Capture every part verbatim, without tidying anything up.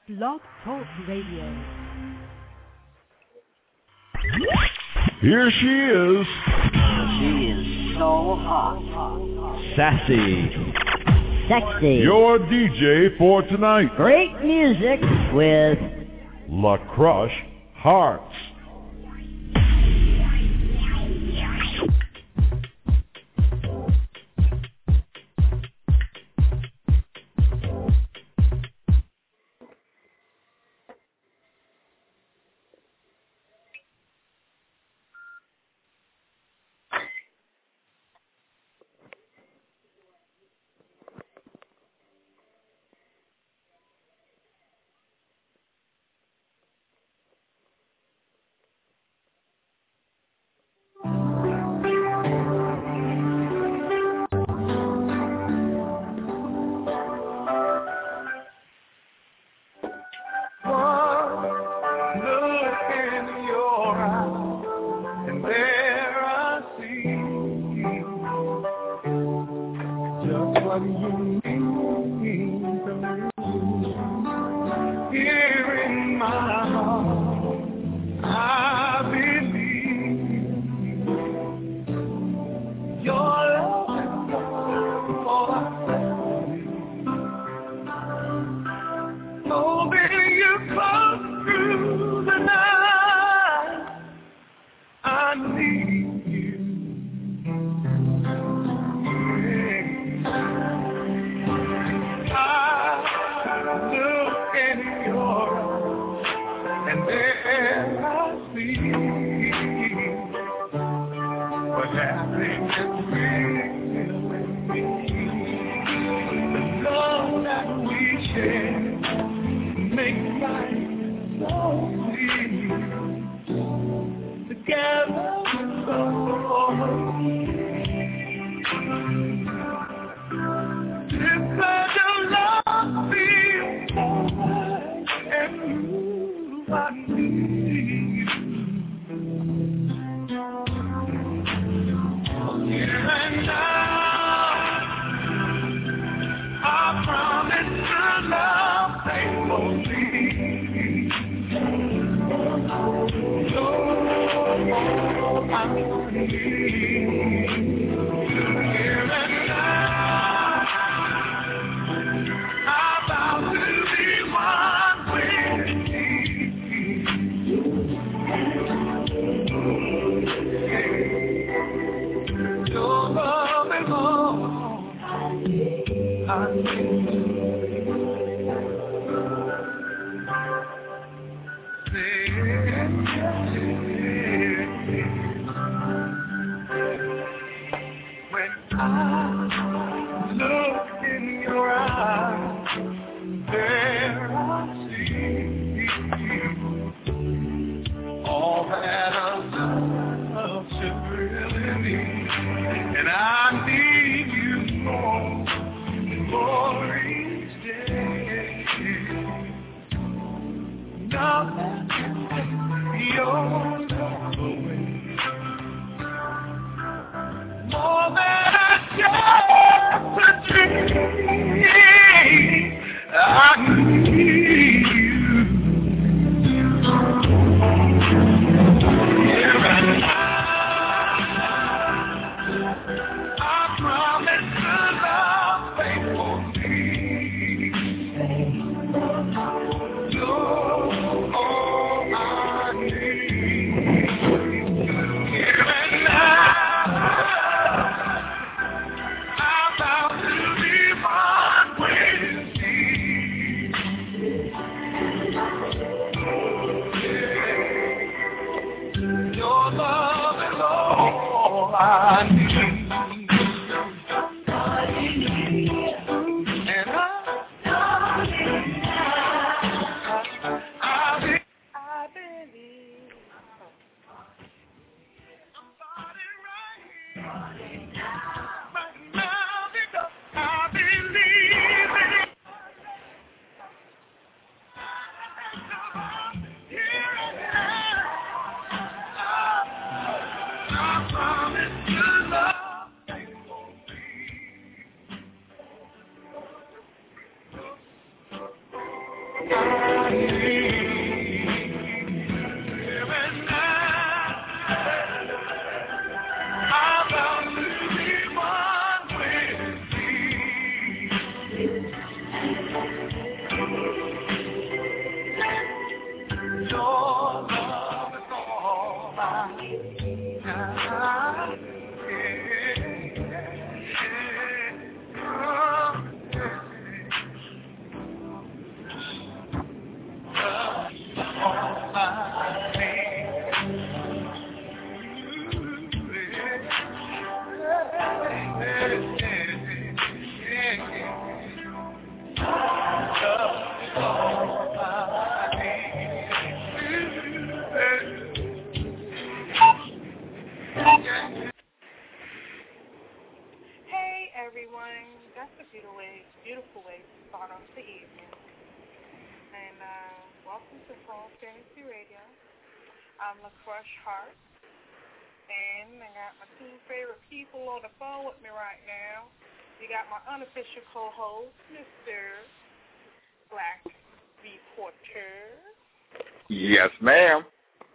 Blog Talk Radio. Here she is. She is so hot. Sassy. Sexy. Your D J for tonight. Great music with La Crush Hearts. And I need you more, more. I'm LaCrush Hart, and I got my two favorite people on the phone with me right now. You got my unofficial co-host, Mister Black Reporter. Yes, ma'am.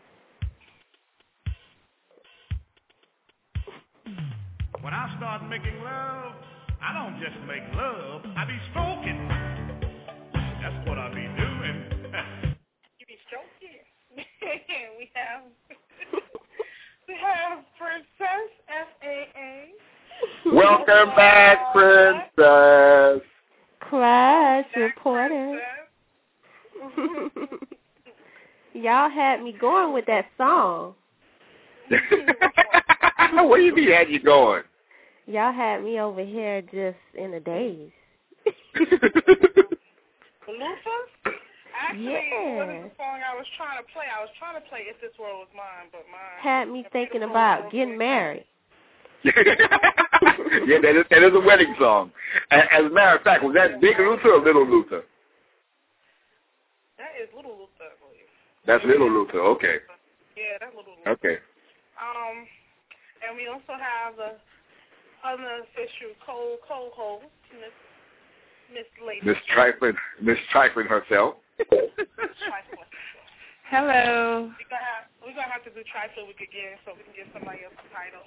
When I start making love, I don't just make love, I be stroking. That's what I be doing. You be stroking? we have we have Princess F A A. Welcome back, Princess. Class reporter. Y'all had me going with that song. Where you be had you going? Y'all had me over here just in a daze. Luther? Actually, yeah. It wasn't the song I was trying to play. I was trying to play If This World Was Mine, but mine had me thinking about getting married. Yeah, that is, that is a wedding song. As, as a matter of fact, was that Big Luther or Little Luther? That is Little Luther, I believe. That's Little Luther, okay. Yeah, that's Little Luther. Okay. Um, and we also have the unofficial co co-host, Miss Miss Lady. Miss Trifling, Miss Trifling herself. Trifling. Hello. We're gonna have we're gonna have to do Trifling week again so we can get somebody else the title.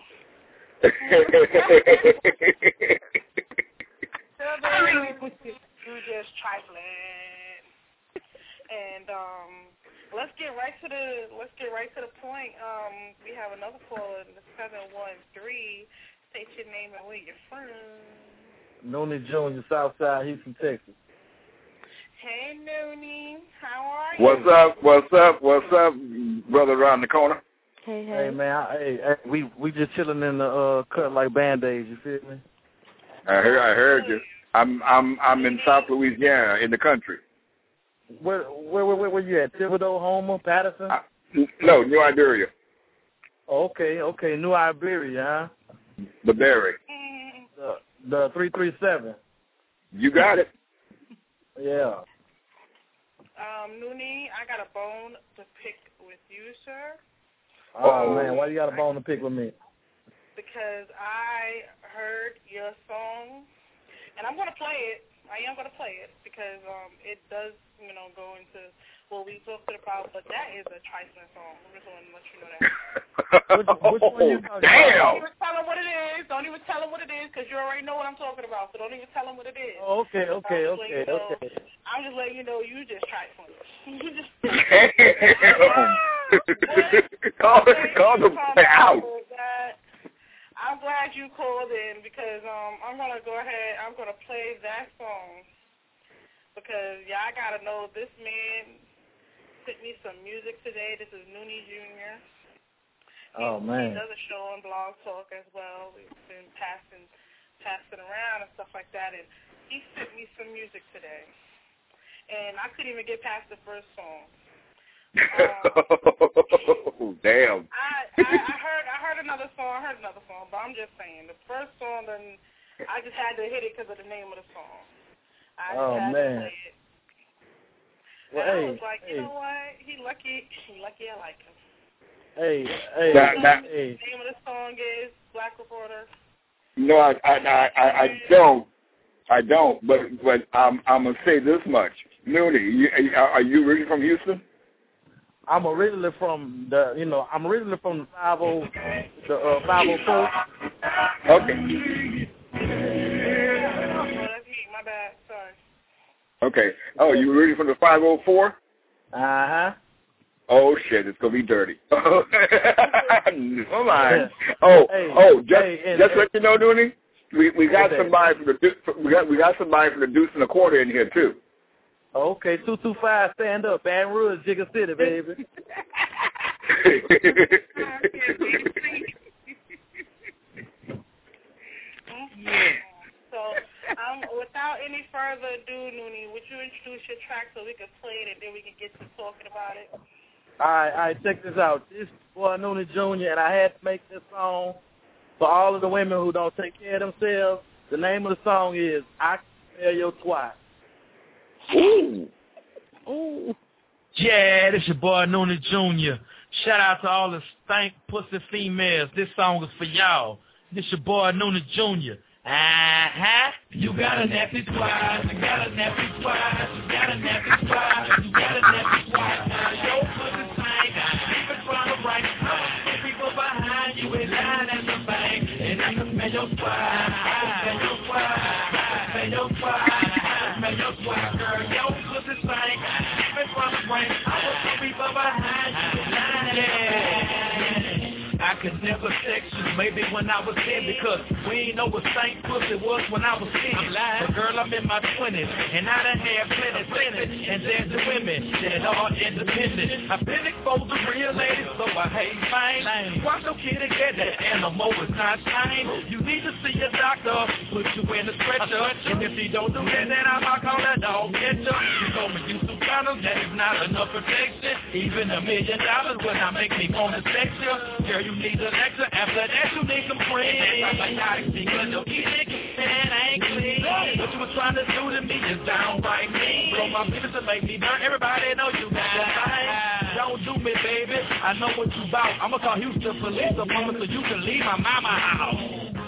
You just trifling. And um, let's get right to the let's get right to the point. Um, we have another caller in the seven one three. State your name and where you're from. Noonie Junior, Southside, Houston, Texas. Hey, Noonie. How are you? What's up? What's up? What's up, brother around the corner? Hey, hey. Hey, man. I, hey, hey, we we just chilling in the uh, cut like Band-Aids. You feel me? I heard. I heard you. I'm I'm I'm in South Louisiana, in the country. Where where where, where you at? Thibodeau, Homer, Patterson? I, no, New Iberia. Oh, okay, okay, New Iberia, huh? The Berry. The the three three seven. You got it. Yeah. Um, Noonie, I got a bone to pick with you, sir. Oh, man, why you got a bone to pick with me? Because I heard your song, and I'm going to play it. I am going to play it because um, it does, you know, go into what we talked about, but that is a trifling song. I'm just going to let you know that. which, which one you talking Damn. Don't even tell him what it is. Don't even tell him what it is because you already know what I'm talking about, so don't even tell him what it is. Oh, okay, okay, okay, you know, okay. I'm just letting you know you just trifling. You just call call them out. I'm glad you called in because um, I'm going to go ahead, I'm going to play that song because, yeah, I got to know this man sent me some music today. This is Noonie Junior Oh, he, man. He does a show on Blog Talk as well. We've been passing, passing around and stuff like that, and he sent me some music today. And I couldn't even get past the first song. Um, Damn. I, I I heard I heard another song. I heard another song, but I'm just saying the first song. Then I just had to hit it because of the name of the song. I oh just had man. To play it. Well, and hey, I was like, hey. you know what? He lucky. He lucky. I like him. Hey, hey, that, that, hey. The name of the song is Black Reporter. No, I I I, I don't. I don't, but but I'm I'm gonna say this much. Noonie, you, are, are you originally from Houston? I'm originally from the, you know, I'm originally from the five oh, the uh, five oh four. Okay. Oh, that's me. My bad. Sorry. Okay. Oh, you originally from the five oh four? Uh huh. Oh shit, it's gonna be dirty. Never mind. Oh, Hey, oh, just hey, and- just let you know, Noonie, we we got Okay. somebody from the Deu- we got we got somebody from the Deuce and a Quarter in here too. Okay, two two five, stand up, Baton Rouge, Jigga City, baby. So, um, without any further ado, Noonie, would you introduce your track so we can play it and then we can get to talking about it? All right, all right, check this out. This boy Noonie Junior, and I had to make this song for all of the women who don't take care of themselves. The name of the song is I Can Smell Your Twat. Ooh. Ooh. Yeah, this your boy Noonie Junior Shout out to all the stank pussy females. This song is for y'all. This your boy Noonie Junior Uh-huh. You got a nasty twat. You got a nasty twat. You got a nasty twat. You got a nasty twat. Now your pussy stank. Even trying to write. I'll people behind you in line at the bank. And I can smell your twat. I can smell your twat. I can smell your twat. I can smell your twat, girl. Your pussy stank. Even trying to write. I will people behind you in line at the bank. I could never sex you, maybe when I was ten, because we ain't know what stank pussy was when I was ten. But girl, I'm in my twenties, and I done had plenty, plenty, and there's the women that are independent. I've been exposed to real ladies, so I hate fame. Watch no kid and get that animal is not tame. You need to see a doctor, put you in a stretcher, and if you don't do that, then I'm not call that dog catcher. You told me use some condoms, that is not enough protection. Even a million dollars when I make me want to sex you. Girl, you need a lecture, after that you need some friends. Psychotic because your kid and ain't clean. What you was trying to do to me is downright mean. Blow my business and make me burn, everybody know you got a thing. Don't do me, baby, I know what you bout. I'ma call Houston police a moment so you can leave my mama house.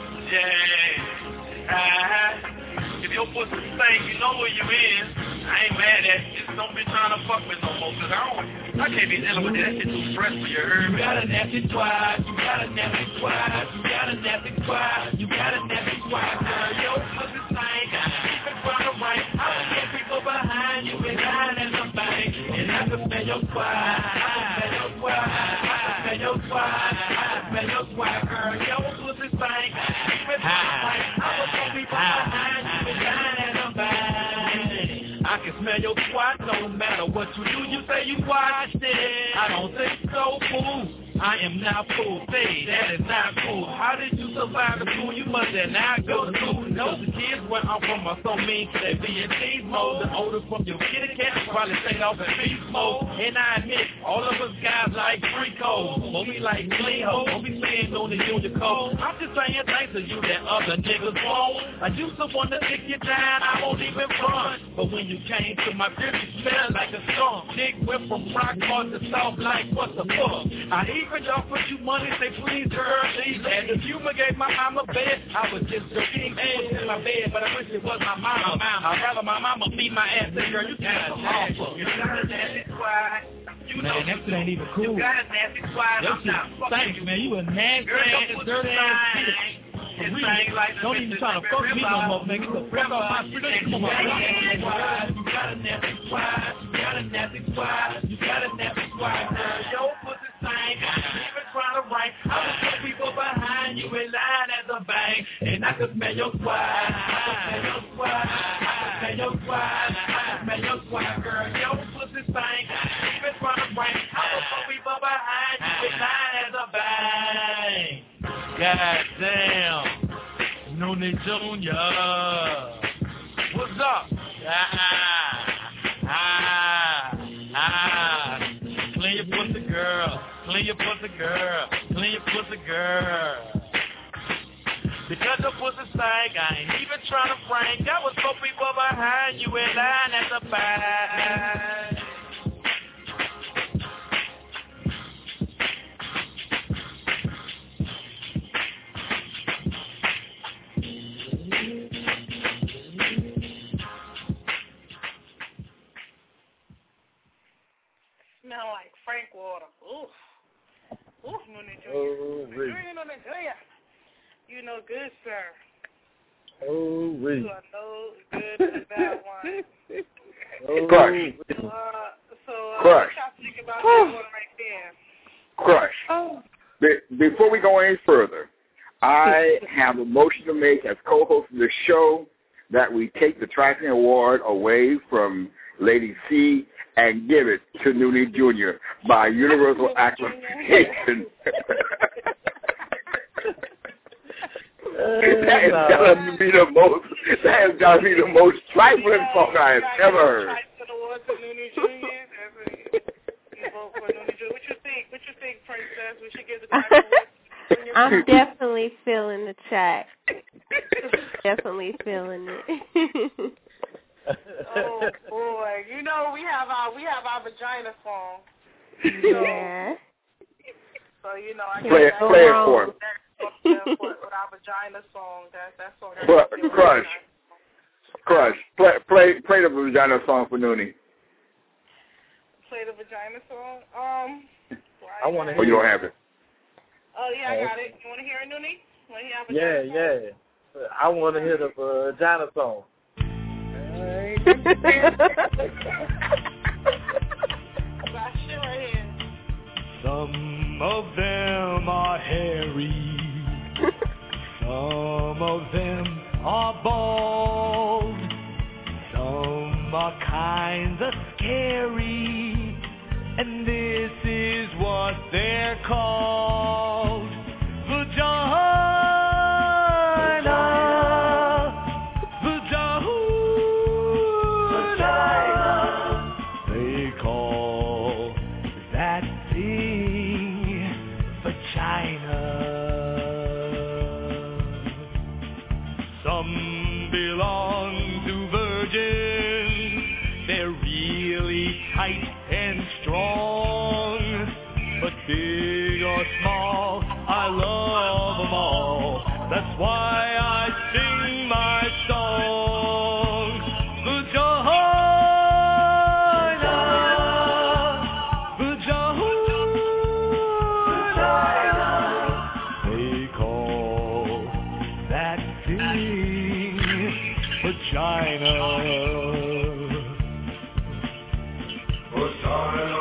Yeah, uh-huh. If your pussy stink, you know where you is. I ain't mad at you. Just don't be trying to fuck with no more, cause I don't, I can't be dealing with that. That shit too stressful, you heard me? You got a nasty twat, you got a nasty twat, you got a nasty twat, you got a nasty twat, girl, your pussy stink. Keep it from the right, I will get people behind you in line in the bank, and I can smell your twat, I can smell your twat, I can smell your twat, I can smell your twat, girl, your pussy stink. Keep it from the right, I will get people behind you in line in the bank. I can smell your twat no matter what you do. You say you watched it. I don't think so, fool. I am not fool. Say that is not cool. How did you survive the school? You must have not go to school. No, the kids where I'm from are so mean. They be in cheese mode. The odor from your kitty cat probably stayed off in beast mode. And I admit, all of us guys like free codes. But we like clean hoes. Don't be saying on the junior code. I'm just saying thanks to you that other niggas won't. I used to want to kick you down. I won't even run. But when you came to my crib, you smelled like a storm. Dick went from rock hard to soft like what the fuck. I even offered you money, say please girl, please. And if you gave my mama bed, I was just joking in my bed, but I wish it was my mama. I'd rather my mama beat my ass than girl, you got a awful. You got a nasty twat. You know, man, that shit ain't even cool. You got a nasty twat. I'm not fucking you, man. You a nasty ass, dirty ass bitch. Like don't even try to fuck me no more, man. Get the fuck off my street. Come on, man. You got a nasty twat. You got a nasty twat. You got a nasty twat. Girl, your pussy stank. Even trying to write. I will put people behind you in line at the bank. And I can smell your twat. I can smell your twat. I can smell your twat. I can smell your twat, girl. Your pussy stank. Even trying to write. I will put people behind you in line at the bank. God damn. Noonie Junior What's up? Ah, ah, ah. Clean your pussy, girl. Clean your pussy, girl. Clean your pussy, girl. Because your pussy stank, I ain't even trying to prank. I was four people behind you in line at the back. smell like Frank water. Oof. Oof, Noonie Junior Oh, Junior, Noonie Junior You know good, sir. Oh, wait. You are no good and bad one. Oh, Crush. Uh, so, uh, Crush. what y'all think about that one right there? Crush. Oh. Be- before we go any further, I have a motion to make as co-host of the show that we take the Trifling Award away from Lady C and give it to Noonie Junior by universal acclamation. That is gonna be the most. That is gonna be the most trifling song I have ever heard. What you think? What you think, Princess? We should give the Trifling Award. I'm definitely feeling the track. Definitely feeling it. Oh boy, you know we have our we have our vagina song. Yeah. So you know I play it, play it for him. With our vagina song, that that song. Crush, crush, crush. Play play play the vagina song for Noonie. Play the vagina song. Um. I want to. Oh, you don't have it. Oh yeah, I got it. You want to hear it, Noonie? Want to hear Yeah, yeah. I want to hear the uh, vagina song. Some of them are hairy, some of them are bald, some are kinda scary, and this is what they're called. Vagina. I love them all. That's why I sing my song. Vagina, vagina. They call that thing vagina. Vagina.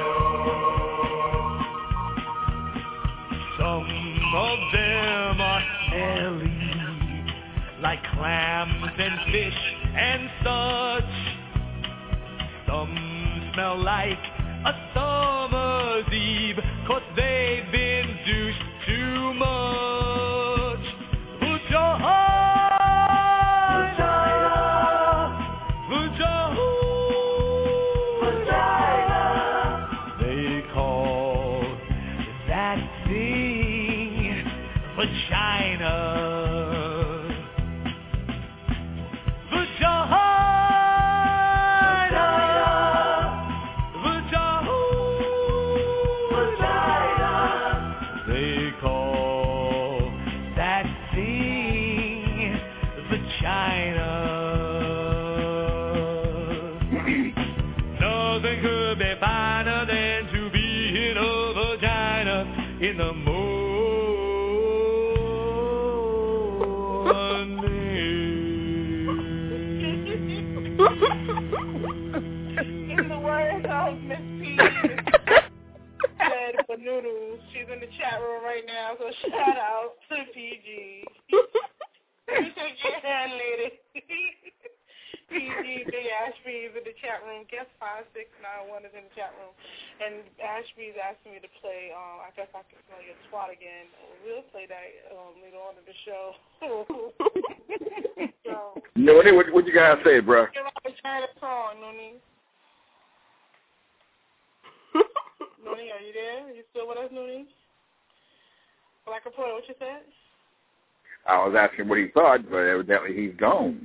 Of them are hairy, like clams and fish and such. Some smell like a summer's eve, 'cause they've been douched too much. Vagina, vagina, vagina. They call that thing vagina. Vagina. Vagina. Vagina. They call that thing vagina. Nothing could be finer than to be in a vagina in the morning. In the words of Miss P, said for Noodles, she's in the chat room right now, so shout out to P G. You take your hand, lady. P G, Big Ashby is in the chat room. Guest five six nine one is in the chat room. And Ashby's asking me to play, um, I guess I can smell your twat again. We'll play that um, later on in the show. So, Noonie, what, what you gotta say, bro? give out a China song, Noonie. Noonie, are you there? Are you still with us, Noonie? Black Reporter, what you said? I was asking what he thought, but evidently he's gone.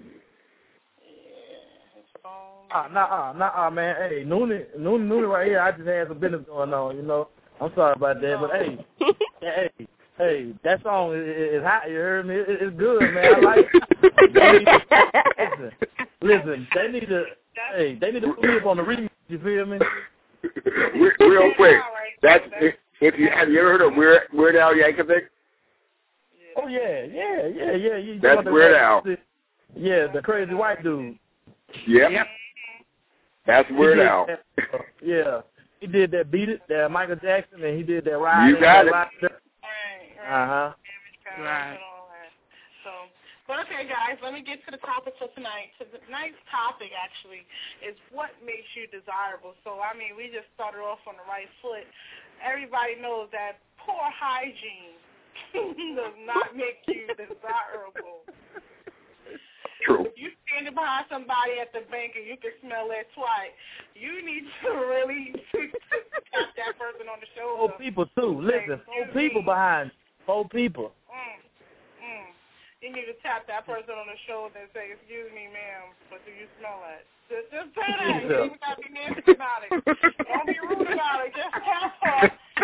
Ah, nah, nah, man. Hey, Noonie, Noonie, Noonie right here. I just had some business going on, you know. I'm sorry about that, but hey, hey, hey, that song is, is hot. You heard me? It, it's good, man. I like it. listen, listen, they need to, hey, they need to put me up on the remix. You feel me? Real quick, that's if, if you have you ever heard of Weird, Weird Al Yankovic? Oh yeah, yeah, yeah, yeah. You that's Weird Al. Yeah, the crazy white dude. Yep. yep. That's Weird Al. That, uh, yeah, he did that Beat It, that Michael Jackson, and he did that Ride. You got it. Right, Uh huh. Right. So, but okay, guys, let me get to the topic for tonight. So tonight's topic actually is what makes you desirable. So I mean, we just started off on the right foot. Everybody knows that poor hygiene does not make you desirable. True. If you're standing behind somebody at the bank and you can smell their twat, you need to really tap that person on the shoulder. Four people too. Listen, four people behind. Four people. Mm, mm. You need to tap that person on the shoulder and say, "Excuse me, ma'am, but do you smell that?" Just, just say that. You don't even got to be nasty about it. Don't be rude about it. Just tap her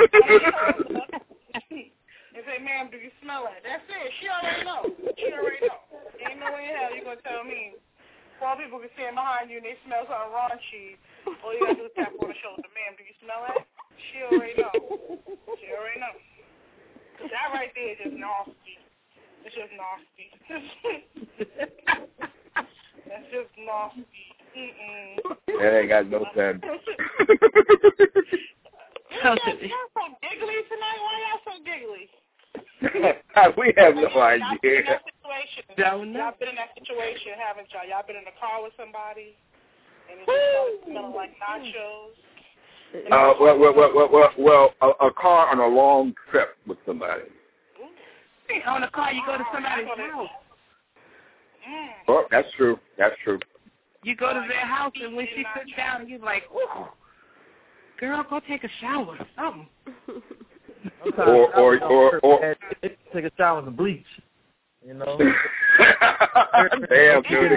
and say, "Ma'am, do you smell that?" That's it. She already know. She already know. Ain't no way in hell you're gonna tell me. Four people can stand behind you and they smell something raunchy. All you gotta do is tap on the shoulder. "Ma'am, do you smell that?" She already know. She already know. That right there is just nasty. It's just nasty. That's just nasty. Mm-mm. That ain't got no sense. Y'all so giggly tonight. Why y'all so giggly? We have no idea. Y'all been in that situation. Y'all been in that situation, haven't y'all? Y'all been in a car with somebody and it just started smelling like nachos. Uh, well, well, well, well, well, well a, a car on a long trip with somebody. On a car, you go to somebody's house. Oh, that's true. That's true. You go to their house, and when she sits down, you're like, "Ooh, girl, go take a shower or something." Or, or, or, or, take a shower with bleach. You know. Damn, dude.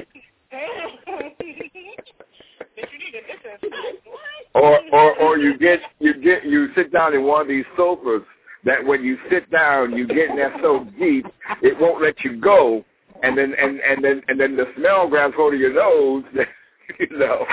Or, or, or you get, you get, you sit down in one of these sofas that when you sit down, you get in there so deep, it won't let you go, and then, and, and then, and then the smell grabs hold of your nose, you know.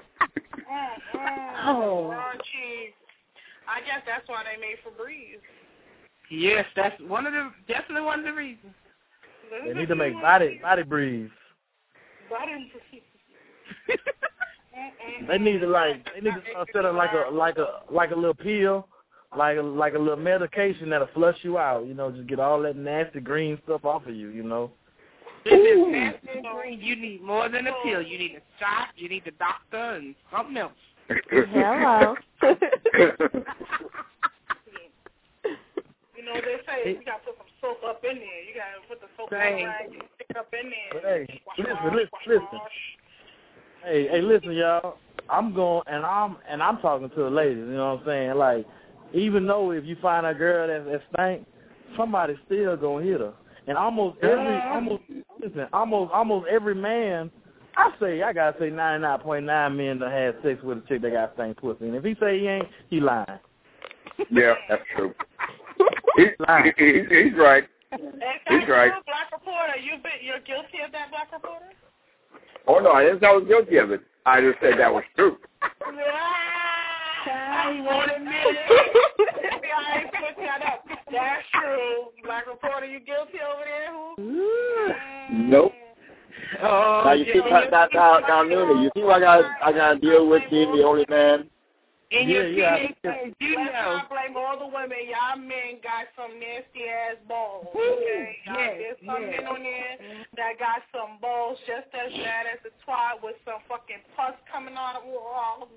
Oh, I guess that's why they made Febreze. Yes, that's one of the, definitely one of the reasons. They need to make body, body breeze. Body breeze. They need to like, they need to set up like a, like a, like a little pill, like a, like a little medication that'll flush you out. You know, just get all that nasty green stuff off of you. You know. If it's nasty green, you need more than a pill. You need a shot. You need the doctor and something else. Hello. You know, they say you got to put some soap up in there. You got to put the soap right. and stick up in there. Hey, listen, listen, listen. Hey, hey, listen, y'all. I'm going, and I'm and I'm talking to the ladies. You know what I'm saying? Like, even though if you find a girl that that stink, somebody's still gonna hit her. And almost every, almost listen, almost almost every man, I say, I gotta say, ninety-nine point nine men that had sex with a chick that got stank pussy. And if he say he ain't, he lying. Yeah, that's true. He's, lying. He, he, he's right. He's right. Black reporter, you been, you're guilty of that, black reporter? Oh no, I didn't say I was guilty of it. I just said that was true. I won't admit it. I ain't put that up. That's true. Black reporter, you guilty over there? Who? Nope. Oh, now you see, now, now, now, Noonie, you see what I got? I got to deal with being the only man. In yeah, your yeah. teenage you Let's know. not blame all the women. Y'all men got some nasty ass balls. Okay, y'all, yeah, there's some yeah. men on there that got some balls just as bad as the twat with some fucking pus coming out of the wall.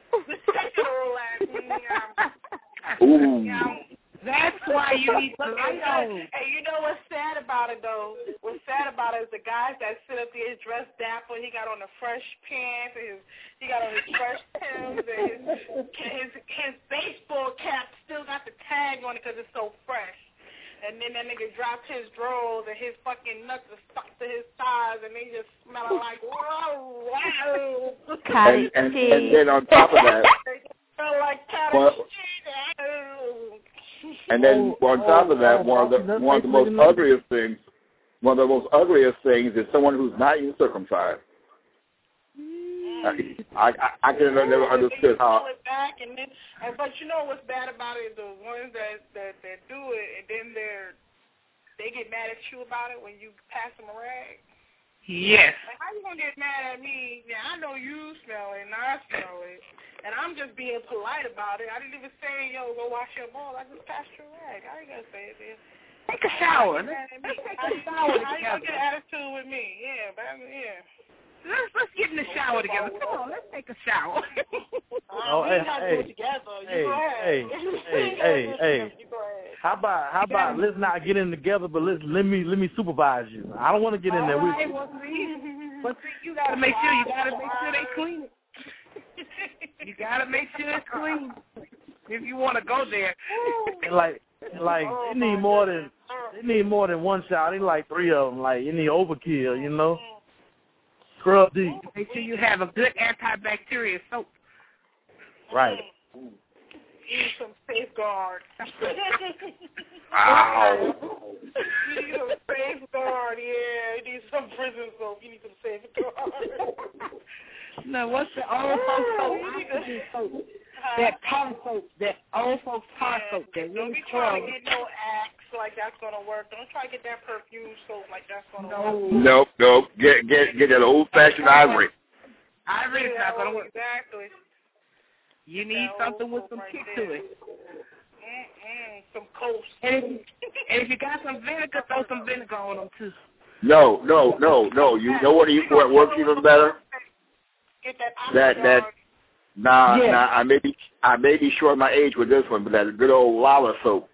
Ooh. That's why you need to lay on. Hey, you know what's sad about it though? What's sad about it is the guys that sit up there dressed dapper. He got on the fresh pants, and his, he got on his fresh Timbs, and his, his his baseball cap still got the tag on it because it's so fresh. And then that nigga dropped his drawers, and his fucking nuts are stuck to his thighs, and they just smelling like whoa, wow. And, and, and then on top of that, they smell like well, cheese. And then on top of that, one of the one of the most ugliest things, one of the most ugliest things is someone who's not even circumcised. I I, I can never understood how. back, and then, and, but you know what's bad about it? The ones that, that, that do it, and then they're, they get mad at you about it when you pass them a rag. Yes. Like, how you going to get mad at me? Yeah, I know you smell it, and I smell it. And I'm just being polite about it. I didn't even say, yo, go wash your balls. I just passed your rag. I ain't going to say it, man. Take a shower. Let's take a shower How you going together. to get attitude with me? Yeah, but, yeah. Let's, let's get in the shower together. Come on, let's take a shower. Oh, we hey, ain't got to hey, do it together. You hey, go ahead. hey, hey, hey, hey. You go ahead. How about how about let's not get in together, but let's let me let me supervise you. I don't want to get in there with you. Well, see, but see, you gotta make sure you gotta make sure they clean it. You gotta make sure it's clean if you want to go there. And like like they need more than they need more than one shower. They like three of them. Like you need overkill, you know. Scrub deep. Make sure you have a good antibacterial soap. Right. You need some safeguard. Wow. You need some safeguard, yeah. You need some prison soap. You need some safeguard. No, what's the old folks soap? Oxygen soap. That tar soap. That old folks tar yeah. soap. That Don't really be strong. trying to get no Axe like that's going to work. Don't try to get that perfume soap like that's going to no. work. Nope, nope. Get get get that old-fashioned ivory. Ivory is yeah, not going to work. Exactly. You need that something with some right kick there. to it. Mm-mm, some coast. And if, and if you got some vinegar, throw some vinegar on them too. No, no, no, no. You know what? What works even better? Get that. That that. Nah, Yeah. nah. I may be I may be short my age with this one, but that good old Lala soap.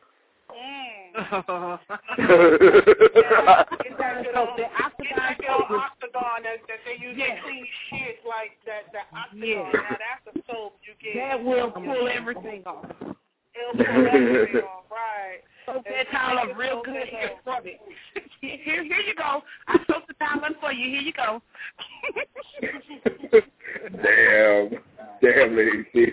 Mm. Get that good old, the get that good old octagon that, that they use Yeah. to clean shit like that. That octagon. Yeah. Now that's the soap you get. That will pull everything off. It'll pull everything off, right? Soak that towel up real good and scrub it. Here, here you go. I soaked the towel up for you. Here you go. Damn, damn, lady.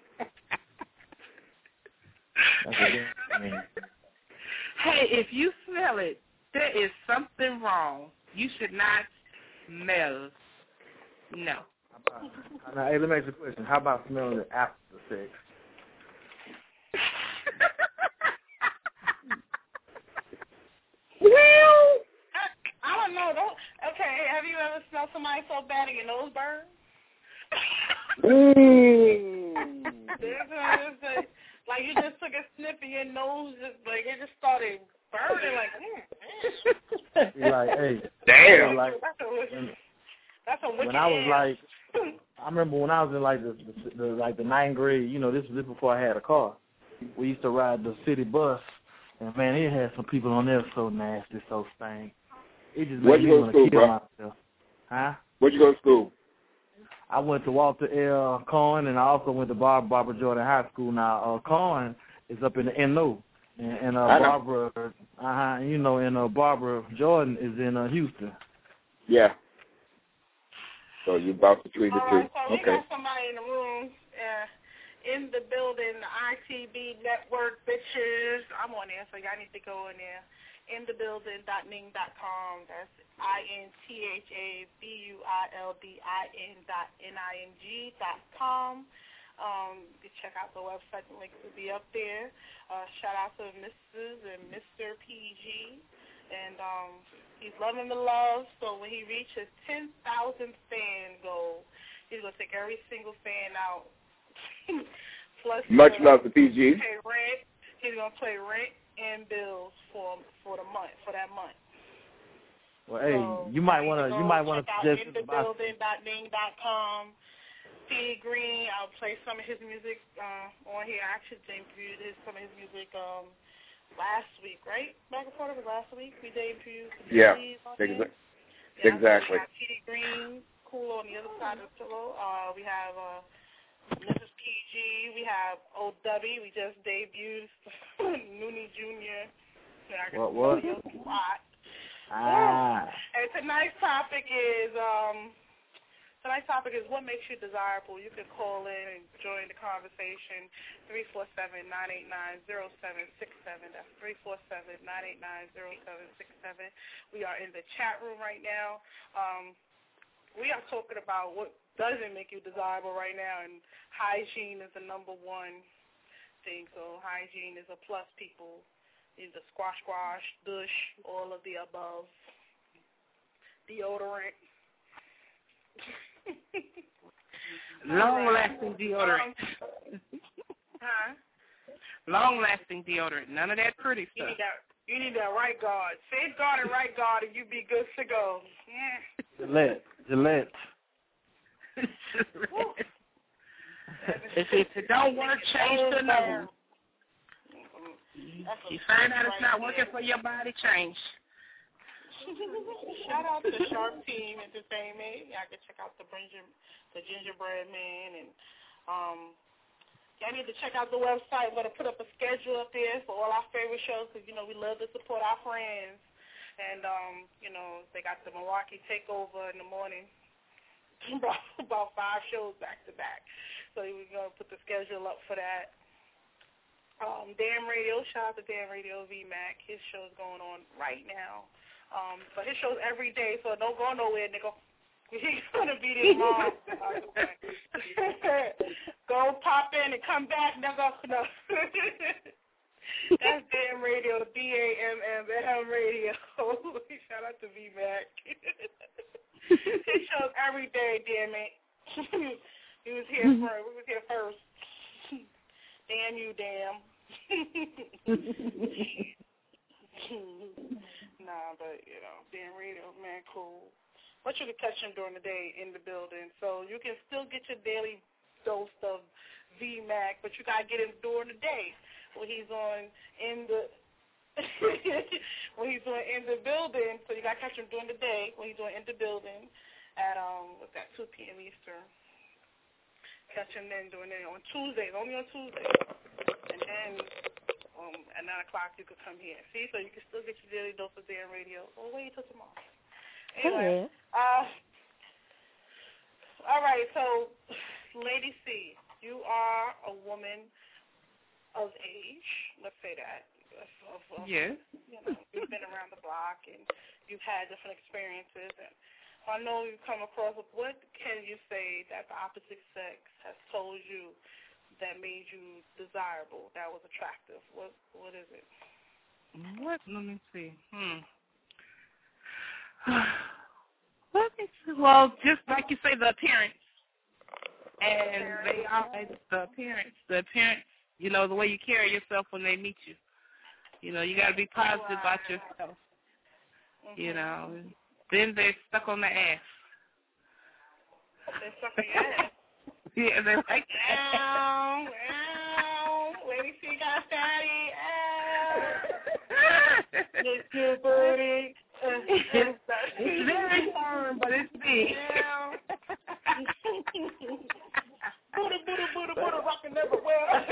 Hey, if you smell it, there is something wrong. You should not smell. No. Now, hey, let me ask you a question. How about smelling it after sex? Well, I, I don't know. Don't, okay, have you ever smelled somebody so bad and your nose burns? Mm. There's a, there's a, like you just took a sniff and your nose just like it just started burning. Like, mm, You're like, hey, Damn. Like, that's a, when, that's a wicked when I was ass. like, I remember when I was in like the, the, the like the ninth grade. You know, this was this before I had a car. We used to ride the city bus, and man, it had some people on there so nasty, so stank. It just Where'd made you me go want to to school, kill bro? myself. Huh? Where'd you go to school? I went to Walter L. Cohen, and I also went to Bar- Barbara Jordan High School. Now, uh, Cohen is up in the N O, and, and uh, I know. Barbara, uh-huh, you know, and uh, Barbara Jordan is in uh, Houston. Yeah. So you about to treat it All too. right, so we Okay. got somebody in the room, uh, in the building, the I T B Network, bitches. I'm on there, so y'all need to go in there. In the building dot ning dot com. That's I N T H A B U I L D I N dot N I N G dot com. Um, you can check out the website. The link will be up there. Uh, shout out to Missus and Mister P G. And um, he's loving the love, so when he reaches ten thousand fan goal, he's going to take every single fan out. Plus, Much uh, love to P G. Pay rent. He's going to pay rent and bills for for the month, for that month. Well, hey, So, you might want to, you might want to check out suggest in the about. building dot ning dot com. T Green, I'll play some of his music uh, on here. I actually debuted his, some of his music um, last week, right? Back and forth of last week, we debuted. Yeah, on exa- yeah, exactly. We got T D Green, cool on the other side of the pillow. Uh, we have uh, Missus P G. We have O W. We just debuted Noonie Junior What, what? Ah. And tonight's topic is um, tonight's topic is what makes you desirable. You can call in and join the conversation. Three four seven nine eight nine zero seven six seven. That's three four seven nine eight nine zero seven six seven. We are in the chat room right now. Um, we are talking about what doesn't make you desirable right now, and hygiene is the number one thing. So hygiene is a plus, people. Either squash, squash, dush, all of the above. Deodorant. Long-lasting deodorant. Huh? Long-lasting deodorant. None of that pretty You stuff. need that, you need that right guard. Safeguard and right guard, and you be good to go. Yeah. Gillette. Gillette. if, if it don't work, change to another one. You find out it's not working for your body, change. Shout out to Sharp Team Entertainment. Y'all can check out the ginger, the Gingerbread Man, and um, y'all need to check out the website. We're gonna put up a schedule up there for all our favorite shows, because you know we love to support our friends. And um, you know they got the Milwaukee Takeover in the morning, about, about five shows back to back. So we're gonna put the schedule up for that. Um, Damn Radio, shout out to Damn Radio V Mac. His show's going on right now. Um, but his show's every day, so don't go nowhere, nigga. He's gonna be there tomorrow. Go pop in and come back, nigga. No. That's Damn Radio, D A M M M Radio. Shout out to V Mac. His show's every day, damn it. He was here first. We was here first. Damn you, damn. Nah, but, you know, Damn Radio, man, cool. But you can catch him during the day in the building. So you can still get your daily dose of V Mac, but you got to get him during the day when he's on in the when he's on in the building. So you got to catch him during the day when he's on in the building at, um, what's that, two p.m. Eastern. Catch him then doing it on Tuesdays, only on Tuesdays. And then um, at nine o'clock you could come here. See, so you can still get your daily dose of Damn Radio. Well, wait till tomorrow. Anyway, Hey. uh, all right, so Lady C, you are a woman of age, let's say that. Of, of, Yes. You know, you've been around the block and you've had different experiences, and I know you come across with, what can you say that the opposite sex has told you that made you desirable, that was attractive? What What is it? What? Let me see. Hmm. Let me see. Well, just like you say, the appearance. And they are the appearance. The appearance, you know, the way you carry yourself when they meet you. You know, you got to be positive about yourself. Mm-hmm. You know. Then they're stuck on the ass. They're stuck on your ass? Yeah, they're like, ow, ow, Lady C got fatty, ow. It's your booty. It's very firm, but it's big. Ow. Booty, booty, booty, booty, rockin' everywhere.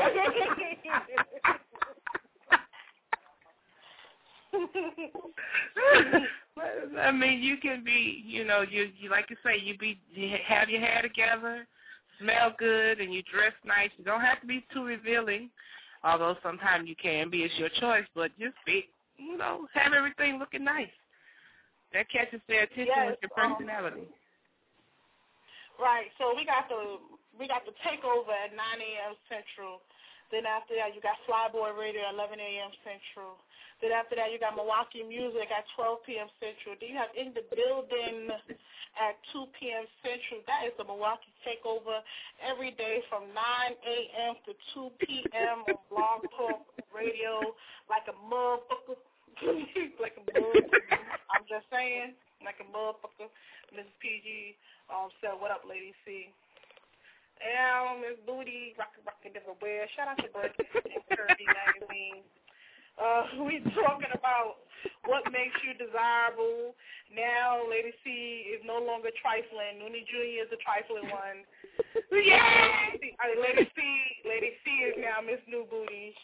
I mean, you can be, you know, you, you like you say, you be you have your hair together, smell good, and you dress nice. You don't have to be too revealing, although sometimes you can be. It's your choice, but just be, you know, have everything looking nice. That catches their attention yes, with your personality. Um, right. So we got the we got the takeover at nine a.m. Central. Then after that, you got Flyboy Radio at eleven a.m. Central. Then after that, you got Milwaukee Music at twelve p.m. Central. Then you have In the Building at two p.m. Central. That is the Milwaukee Takeover every day from nine a.m. to two p.m. on Blog Talk Radio, like a motherfucker. like a motherfucker. I'm just saying, like a motherfucker. Missus P G um, said, what up, Lady C? Um, Miss Booty, rockin' rockin' everywhere. Shout out to Bird and Kirby Magazine. Uh, we talking about what makes you desirable. Now, Lady C is no longer trifling. Noonie Junior is the trifling one. Yeah. Lady C, I mean, Lady C, Lady C is now Miss New Booty.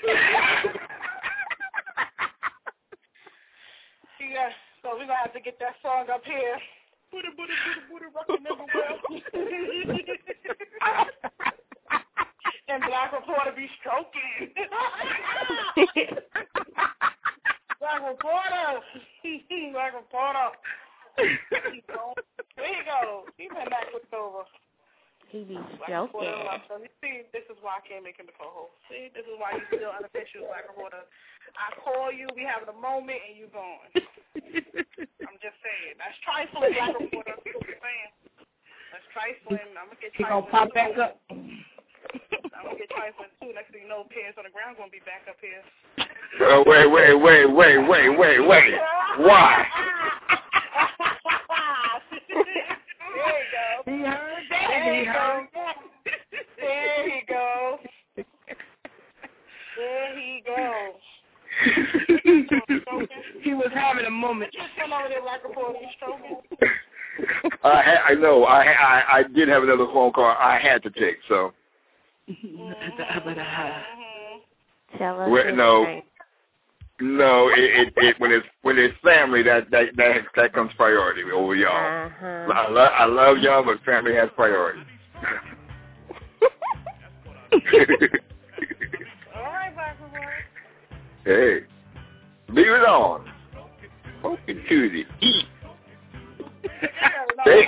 Yeah, so we're gonna have to get that song up here. Booty, booty, booty, booty, rockin' everywhere. And Black Reporter be stroking. Black Reporter. Black Reporter. There you go. He went back with the over. He be Black joking. Reporter, you see, this is why I can't make him the co-host. See, this is why you still unofficial Black Reporter. I call you, we having a moment, and you gone. I'm just saying. That's trifling, Black Reporter. I'm just saying. That's trifling. I'm going to get trifling. He going to pop back up. I'm going to get trifling, too. Next thing you know, Pants on the Ground going to be back up here. Uh, wait, wait, wait, wait, wait, wait, wait. Why? There you go. He heard that. There he you heard go. That. There you go. There he goes. He was having a moment. Just come over there like a boy, you stroking. I ha- I know. I, I I did have another phone call I had to take. So. Mm-hmm. Tell us. Well, no. No, it, it, it when it's when it's family that that that, that comes priority over y'all. Uh-huh. I love I love y'all, but family has priority. All right, Black Boy. Hey, leave it on. Open to the eat. There,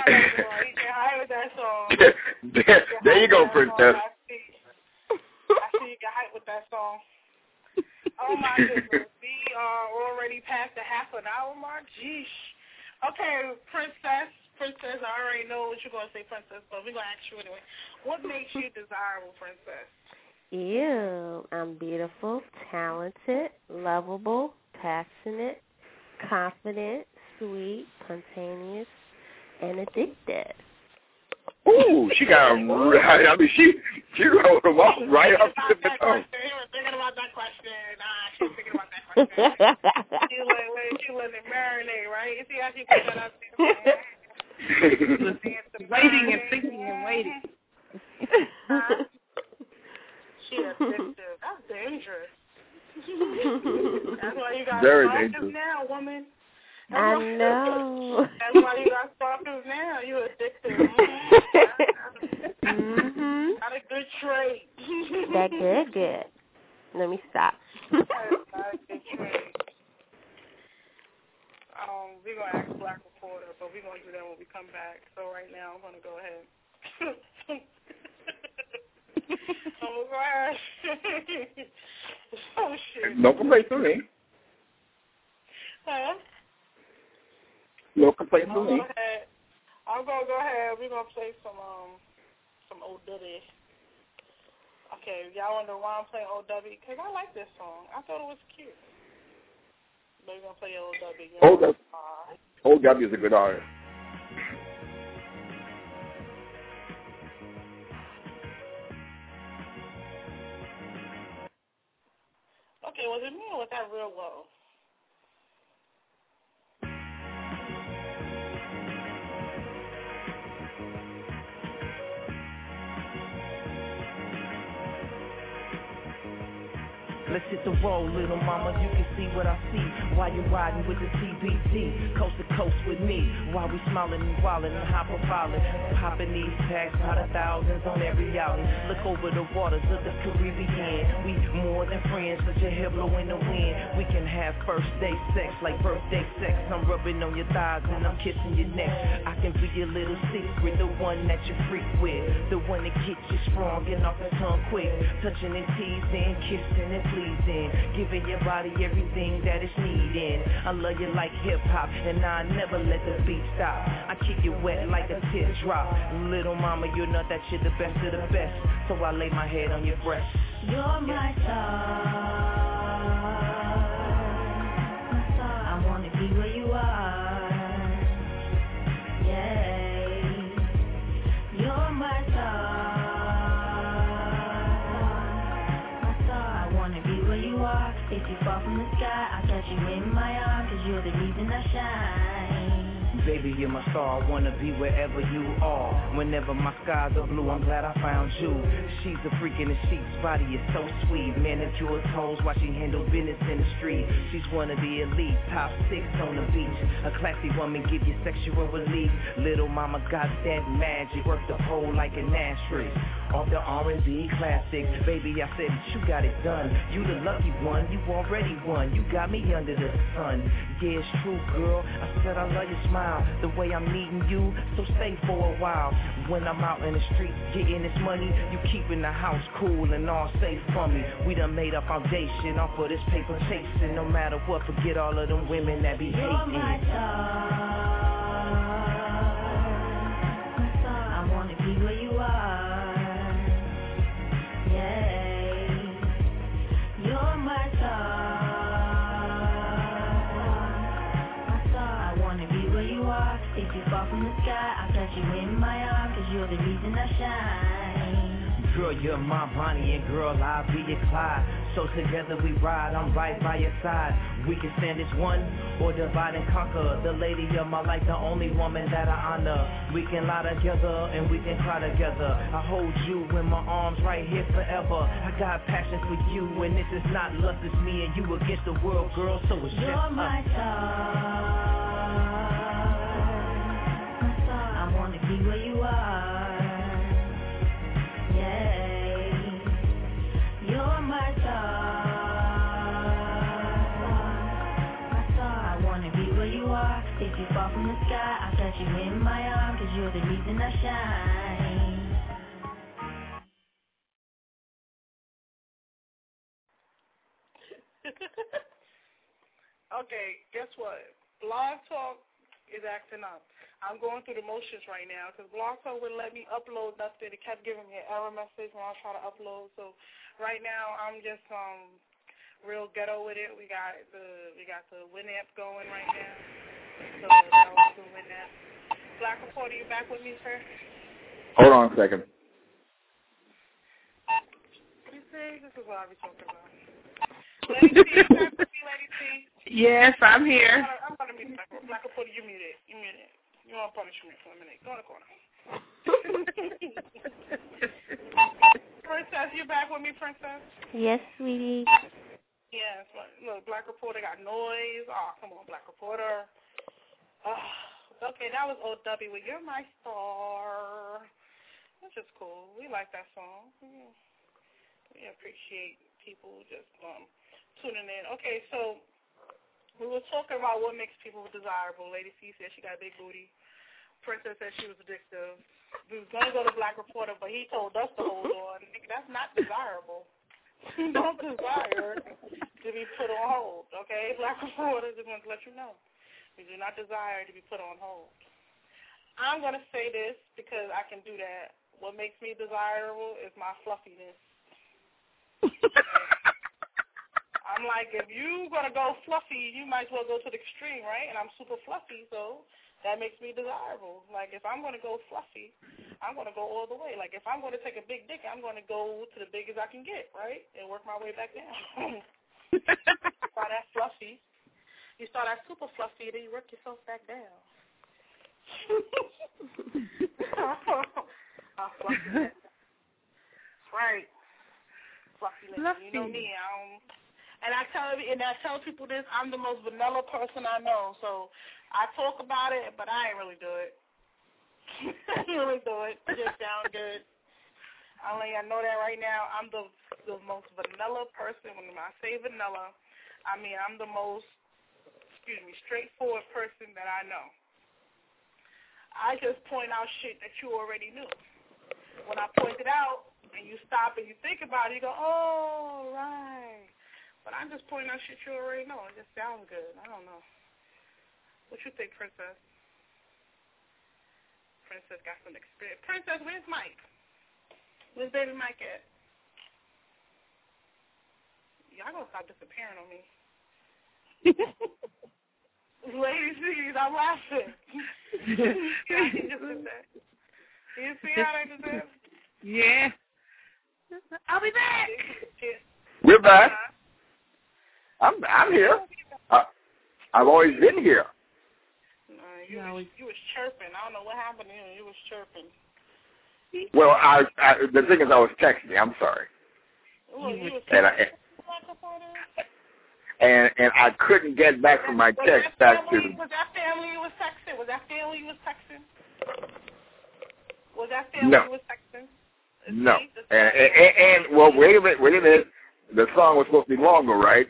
there, there you go, Princess. I see, I see you got hype with that song. Oh my goodness, we are already past the half an hour mark. Jeesh. Okay, Princess, Princess, I already know what you're going to say, Princess, but we're going to ask you anyway. What makes you desirable, Princess? You. I'm beautiful, talented, lovable, passionate, confident, sweet, spontaneous, and addicted. Ooh, she got him right. I mean, she she wrote him off right off the tip of the tongue. She was thinking about that question. Nah, she was thinking about that question. she let she let it marinate, right? You see how she put that out there? Waiting and thinking and waiting. Huh? She addictive. That's dangerous. That's why you got Very stalkers dangerous. now, woman. I know. That's why you got stalkers now. You addicted. Mm-hmm. Not a good trait. That good, good. Let me stop. That's not a good trait. Um, we're going to ask Black Reporter, but we're going to do that when we come back. So right now, I'm going to go ahead. Oh, gosh. Oh, shit. No complaints from me. Huh? No complaints I'm from gonna me. go ahead. I'm gonna go ahead. We're gonna play some um some old Diddy. Okay, y'all wonder why I'm playing Old W? Because I like this song. I thought it was cute. But we're gonna play Old W. You know? Old W. Uh, Old W is a good artist. okay, was it me or was that real low? Let's hit the road, little mama, you can see what I see while you're riding with the C B D, coast to coast with me, while we smiling and wildin' and hyper-violent, popping these packs by the thousands on every outing. Look over the waters of the Caribbean, we more than friends, let your hair blow in the wind. We can have first day sex like birthday sex. I'm rubbing on your thighs and I'm kissing your neck. I can be your little secret, the one that you freak with, the one that gets you strong and off the tongue quick, touching and teasing, kissing and pleasing. Giving your body everything that it's needing. I love you like hip-hop, and I never let the beat stop. I keep you wet like a teardrop. Little mama, you know that you're the best of the best, so I lay my head on your breast. You're my star, my star. I wanna be where you are. Yeah, you're my star. If you fall from the sky, I'll catch you in my arms, cause you're the reason I shine. Baby, you're my star, I wanna be wherever you are. Whenever my skies are blue, I'm glad I found you. She's a freak in the sheets, body is so sweet. Manicured toes, while she handle business in the street. She's one of the elite, top six on the beach. A classy woman, give you sexual relief. Little mama got that magic, work the pole like an asterisk. Off the R and B classics. Baby, I said that you got it done. You the lucky one, you already won. You got me under the sun. Yeah, it's true, girl. I said I love your smile, the way I'm meeting you. So stay for a while. When I'm out in the streets getting this money, you keeping the house cool and all safe for me. We done made a foundation off of this paper chasing. No matter what, forget all of them women that be hating. You're my star. I wanna be where you are. Yeah. You're my star. My star. I wanna be where you are. If you fall from the sky, I'll catch you in my arms, 'cause you're the reason I shine. Girl, you're my Bonnie, and girl, I'll be your Clyde. So together we ride, I'm right by your side. We can stand as one, or divide and conquer. The lady of my life, the only woman that I honor. We can lie together, and we can cry together. I hold you in my arms right here forever. I got passion for you, and this is not lust, it's me and you against the world, girl, so it's just You're my us. star. My star. I wanna be where you are. You're my star, my star. I wanna be where you are. If you fall from the sky, I'll catch you in my arms, 'cause you're the reason I shine. Okay, guess what? Blog Talk is acting up. I'm going through the motions right now because Blog Talk wouldn't let me upload nothing. It kept giving me an error message when I was trying to upload. So right now I'm just um real ghetto with it. We got the we got the Winamp going right now. So that was the Winamp. Black Reporter, you back with me, sir? Hold on a second. You see, this is what I be talking about. Lady C, you back with me, Lady C? Yes, I'm here. I'm going to mute Black, Black Reporter. You muted. You muted. You want punishment for a minute. Go in the corner. Princess, you back with me, Princess? Yes, sweetie. Yes. Look, Black Reporter got noise. Oh, come on, Black Reporter. Oh, okay, that was O W with You're My Star. That's just cool. We like that song. We, we appreciate people just um, tuning in. Okay, so we were talking about what makes people desirable. Lady C said she got a big booty. Princess said she was addictive. We was going to go to Black Reporter, but he told us to hold on. Nigga, that's not desirable. You don't desire to be put on hold, okay? Black Reporter just wants to let you know. We do not desire to be put on hold. I'm going to say this because I can do that. What makes me desirable is my fluffiness. I'm like, if you're going to go fluffy, you might as well go to the extreme, right? And I'm super fluffy, so that makes me desirable. Like, if I'm going to go fluffy, I'm going to go all the way. Like, if I'm going to take a big dick, I'm going to go to the biggest I can get, right? And work my way back down. Start at fluffy. You start at super fluffy, then you work yourself back down. I'll fluffy. Right. Fluffy. fluffy. You know me. I don't... And I tell and I tell people this, I'm the most vanilla person I know. So I talk about it, but I ain't really do it. I ain't really do it. It just sounds good. I only I know that right now. I'm the the most vanilla person. When I say vanilla, I mean I'm the most, excuse me, straightforward person that I know. I just point out shit that you already knew. When I point it out and you stop and you think about it, you go, oh, right. But I'm just pointing out shit you already know. It just sounds good. I don't know. What you think, Princess? Princess got some experience. Princess, where's Mike? Where's baby Mike at? Y'all gonna stop disappearing on me. Ladies, please, I'm laughing. You see how they just did? Yeah. I'll be back. We're back. I'm I'm here. Uh, I've always been here. Uh, you, no, was, you was chirping. I don't know what happened to you. You was chirping. Well, I, I the thing is, I was texting. I'm sorry. Well, you was and, I, and and I couldn't get back from my text back to. Was that family you was texting? Was that family you was texting? Was that family no. you was texting? No. And, and, and, and, well, wait a minute, wait a minute. The song was supposed to be longer, right?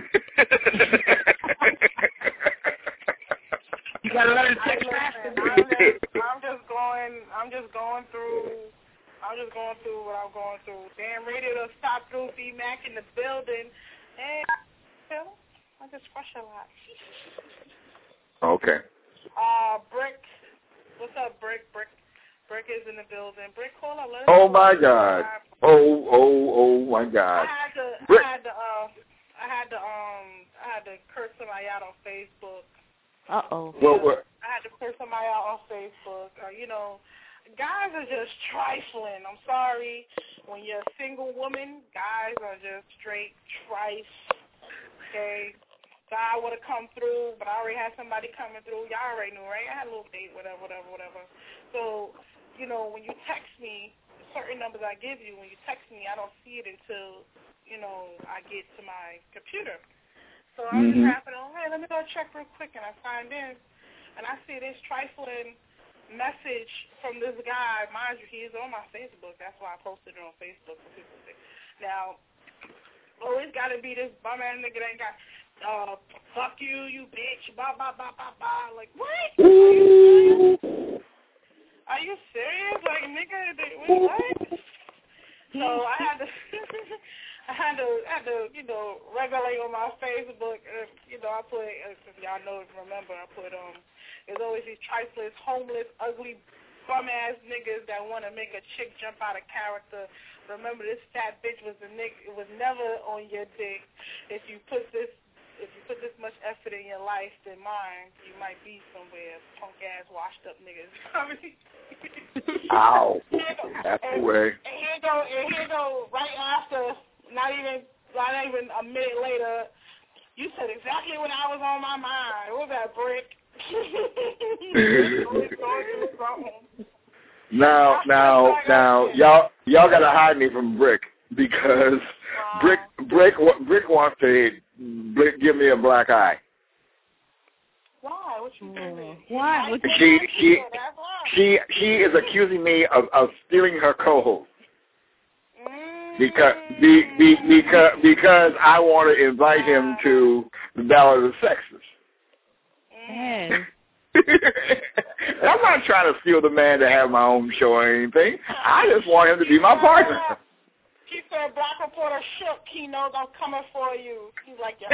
You gotta learn to text faster. I'm just, I'm just going, I'm just going through, I'm just going through what I'm going through. Damn radio to stop through B-Mac in the building. And, you know, I just crush a lot. Okay. Uh, Brick. What's up, Brick? Brick. Brick is in the building. Brick, call up. Oh my God. Oh, oh, oh my God. I had to, Brick. I had to, uh, I had to, um, I had to curse somebody out on Facebook. Uh oh. Well, what? I had to curse somebody out on Facebook. Uh, you know, guys are just trifling. I'm sorry. When you're a single woman, guys are just straight trice. Okay. God would have come through, but I already had somebody coming through. Y'all already knew, right? I had a little date, whatever, whatever, whatever. So, you know, when you text me, certain numbers I give you, when you text me, I don't see it until, you know, I get to my computer. So I was mm-hmm. just happening, oh, hey, let me go check real quick, and I signed in, and I see this trifling message from this guy. Mind you, he is on my Facebook. That's why I posted it on Facebook for people to see. Now, always got to be this bum-ass nigga that ain't got, uh, fuck you, you bitch, blah, blah, blah, blah, blah. Like, what? Are you serious? Like, nigga, what? So I had to... I had to, I had to, you know, regulate on my Facebook. Uh, you know, I put, uh, if y'all know, remember, I put, um, there's always these triflers, homeless, ugly, bum-ass niggas that want to make a chick jump out of character. Remember, this fat bitch was the nigga, it was never on your dick. If you put this, if you put this much effort in your life than mine, you might be somewhere, punk-ass, washed-up niggas. Ow. That's the way. And here go, and here go, right after... Not even, not even a minute later, you said exactly what I was on my mind. What was that, Brick? now, now, now, y'all, y'all gotta hide me from Brick because wow. Brick, Brick, Brick wants to Brick give me a black eye. Why? What you doing? Why? What she, she, she, she is accusing me of, of stealing her co-host. Because be, be, because because I want to invite him to the Battle of the Sexes. Hey. I'm not trying to steal the man to have my own show or anything. I just want him to be my partner. He said, "Black reporter shook. He knows I'm coming for you." He's like, "Yeah."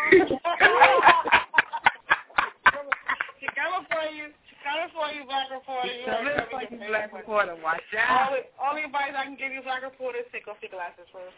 She coming for you. Coming for you, Black Reporter. You coming for you, Black Reporter. Watch out. Only, only advice I can give you, Black Reporter, is take off your glasses first.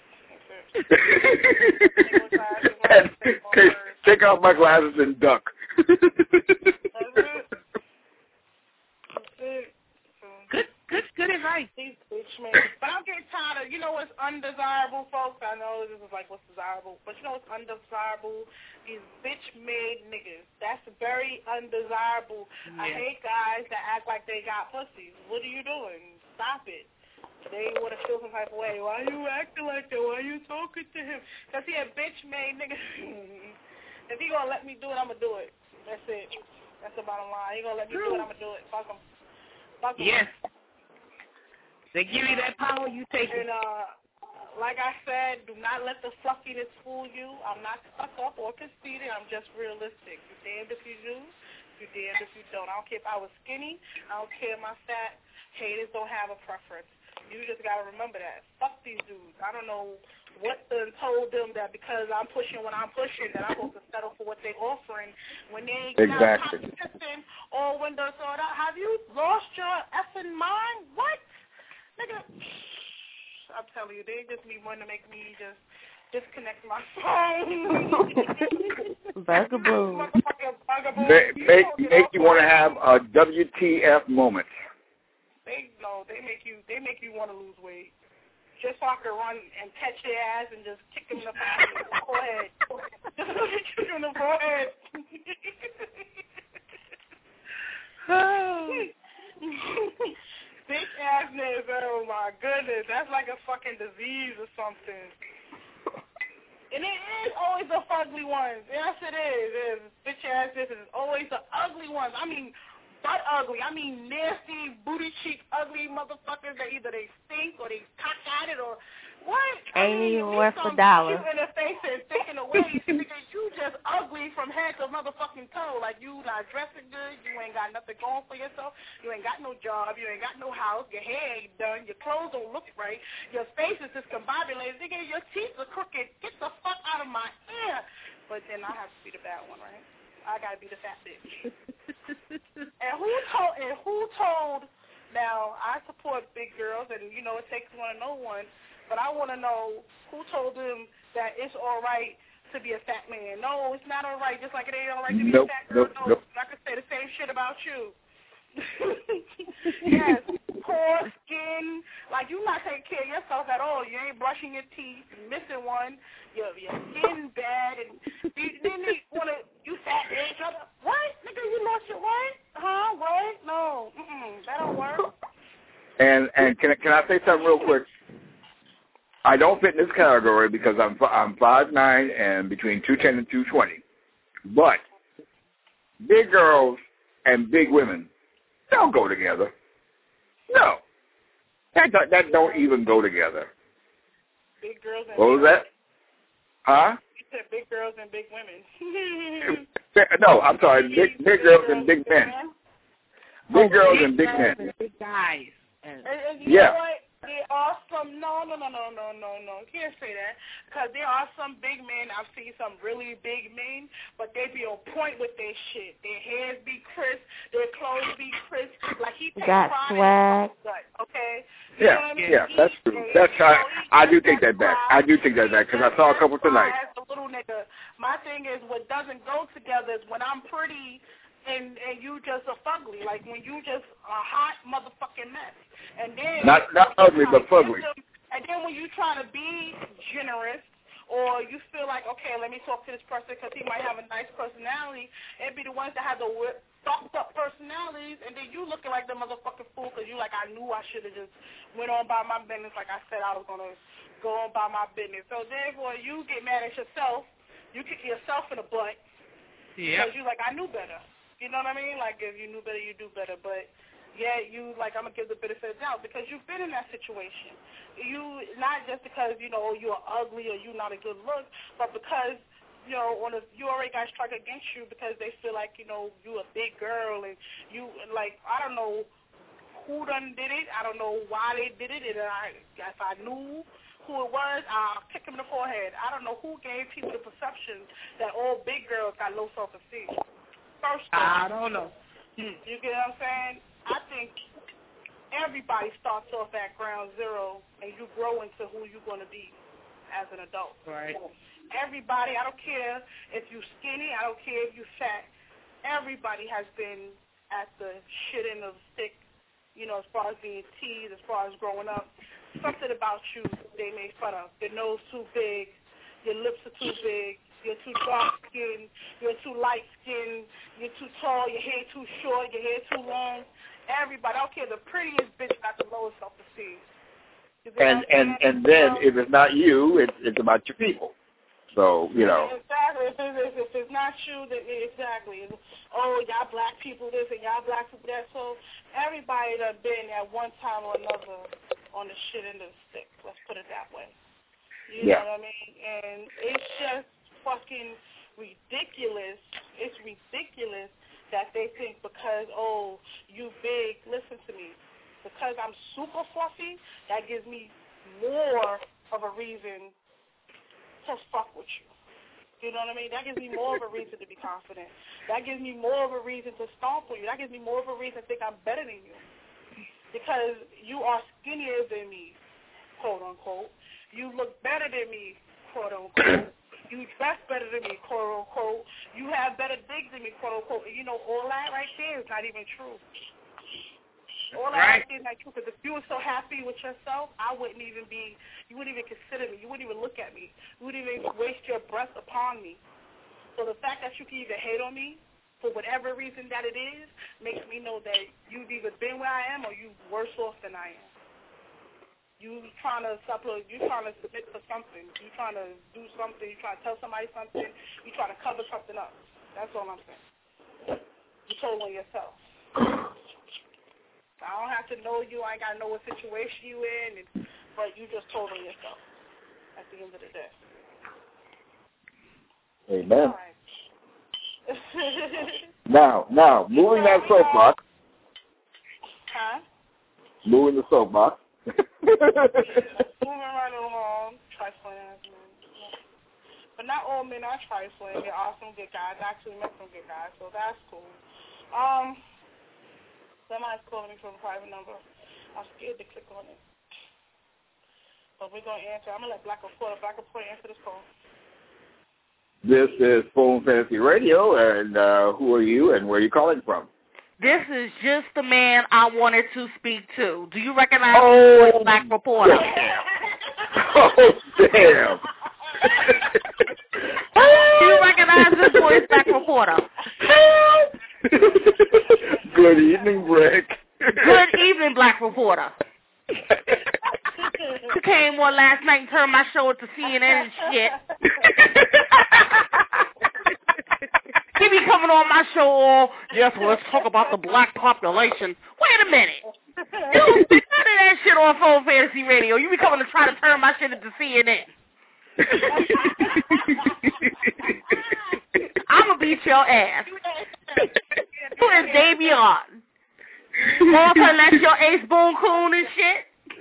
take, take, take off my glasses and duck. That's it. That's it. Good, good, good advice. These bitch men. But I'm getting tired of, you know what's undesirable, folks? I know this is like what's desirable, but you know what's undesirable? These bitch-made niggas. That's very undesirable. Yeah. I hate guys that act like they got pussies. What are you doing? Stop it. They want to feel some type of way. Why are you acting like that? Why are you talking to him? Because he a bitch-made nigga. If he going to let me do it, I'm going to do it. That's it. That's the bottom line. He going to let me do it, I'm going to do it. Fuck him. Fuck him. Yes. They give you that power, you take it. And, uh, like I said, do not let the fluffiness fool you. I'm not stuck up or conceited. I'm just realistic. You're damned if you do. You're damned if you don't. I don't care if I was skinny. I don't care if my fat. Haters don't have a preference. You just got to remember that. Fuck these dudes. I don't know what done told them that because I'm pushing when I'm pushing that I'm supposed to settle for what they're offering when they ain't exactly. competition or when they're sort out. Have you lost your effing mind? What? Nigga. I'm telling you, they just need one to make me just disconnect my phone. Bugaboo. Make, make, make you want to have a W T F moment. They no, they make you they make you want to lose weight. Just so I can run and catch their ass and just kick them in the forehead. Just kick them in the forehead. Bitch assness, oh my goodness. That's like a fucking disease or something. And it is always the ugly ones. Yes, it is. It is. Bitch assness is always the ugly ones. I mean, butt ugly. I mean nasty, booty cheek, ugly motherfuckers that either they stink or they cock at it or what? I Ain't mean, even worth a some dollar. cute in the face and thick in the waist because you just ugly from head to motherfucking toe. Like you not dressing good, you ain't got nothing going for yourself, you ain't got no job, you ain't got no house, your hair ain't done, your clothes don't look right, your face is discombobulated, nigga, your teeth are crooked. Get the fuck out of my ear. But then I have to be the bad one, right? I gotta be the fat bitch. and who told? And who told? Now I support big girls, and you know it takes one to know one. But I want to know who told them that it's all right to be a fat man. No, it's not all right. Just like it ain't all right to be nope, a fat girl. Nope, no, nope. I could say the same shit about you. Yes, poor skin. Like you not taking care of yourself at all. You ain't brushing your teeth, missing one. Your your skin bad, and you, then they wanna you fat bitch. What, nigga? You lost your what? Huh? What? No, mm-mm, that don't work. And and can can I say something real quick? I don't fit in this category because I'm I'm five nine and between two ten and two twenty. But big girls and big women don't go together. No, that that don't even go together. Big girls and what was that? Huh? You said big girls and big women. No, I'm sorry. Big big girls and big men. Big girls and big men. Big guys. And, and you yeah. know what? There are some, no, no, no, no, no, no, no. You can't say that. Because there are some big men. I've seen some really big men, but they be on point with their shit. Their hairs be crisp. Their clothes be crisp. Like he takes got pride swag. in his okay? You Yeah, know what I mean? yeah, that's true. That's how I, I do take that back. I do take that back because I saw a couple tonight. As a little nigga, my thing is what doesn't go together is when I'm pretty and and you just a fugly. Like when you just a hot motherfucking mess. And then not not ugly but fugly. And then when you try to be generous or you feel like, okay, let me talk to this person because he might have a nice personality, it'd be the ones that have the fucked up personalities, and then you looking like the motherfucking fool because you like, I knew I should have just went on by my business like I said I was going to go on by my business. So therefore you get mad at yourself, you kick yourself in the butt because you like, I knew better. You know what I mean? Like if you knew better, you do better, but yeah, you like I'm gonna give the benefit of the doubt because you've been in that situation. You not just because you know you're ugly or you're not a good look, but because you know on a, you already got struck against you because they feel like you know you a big girl and you like I don't know who done did it. I don't know why they did it. And I if I knew who it was, I'll kick him in the forehead. I don't know who gave people the perception that all big girls got low self-esteem. First, I don't know. You get what I'm saying? I think everybody starts off at ground zero, and you grow into who you're going to be as an adult. Right. Everybody, I don't care if you're skinny, I don't care if you're fat. Everybody has been at the shit end of the stick, you know, as far as being teased, as far as growing up. Something about you they made fun of. Your nose too big, your lips are too big, you're too dark-skinned, you're too light-skinned, you're too tall, your hair too short, your hair too long. Everybody, I don't care, the prettiest bitch got the lowest self-esteem. And and and then if it's not you, it's it's about your people. So you know. Exactly. If it's, if it's not you, then exactly. Oh, y'all black people this and y'all black people that. So everybody that been at one time or another on the shit end of the stick. Let's put it that way. You yeah. know what I mean? And it's just fucking ridiculous. It's ridiculous that they think because, oh, you big, listen to me, because I'm super fluffy, that gives me more of a reason to fuck with you. You know what I mean? That gives me more of a reason to be confident. That gives me more of a reason to stomp on you. That gives me more of a reason to think I'm better than you. Because you are skinnier than me, quote unquote. You look better than me, quote unquote. You dress better than me, quote unquote. You have better dick than me, quote unquote. And you know, all that right there is not even true. All that right, right there is not true. Because if you were so happy with yourself, I wouldn't even be, you wouldn't even consider me. You wouldn't even look at me. You wouldn't even waste your breath upon me. So the fact that you can even hate on me, for whatever reason that it is, makes me know that you've either been where I am or you're worse off than I am. You trying to supplement, you trying to submit for something. You trying to do something. You trying to tell somebody something. You trying to cover something up. That's all I'm saying. You told on yourself. I don't have to know you. I ain't got to know what situation you in, and, but you just told on yourself at the end of the day. Amen. Right. now, now, moving that soapbox. Huh? Moving the soapbox. Moving right along, trifling. But not all men are trifling. There are some good guys. I actually met some good guys, so that's cool. Um, somebody's calling me from a private number. I'm scared to click on it. But we're going to answer. I'm going to let Black Reporter, Black Reporter answer this call. This is Phone Fantasy Radio, and uh, who are you and where are you calling from? This is just the man I wanted to speak to. Do you recognize oh, this voice, Black Reporter? Damn. Oh, damn. Do you recognize this voice, Black Reporter? Good evening, Rick. Good evening, Black Reporter. You came on last night and turned my show into C N N and shit. He be coming on my show all, yes, well, let's talk about the black population. Wait a minute. You don't do none of that shit on Phone Fantasy Radio. You be coming to try to turn my shit into C N N. I'm going to beat your ass. Who is Davion? All turn that's your Ace Boone Coon and shit?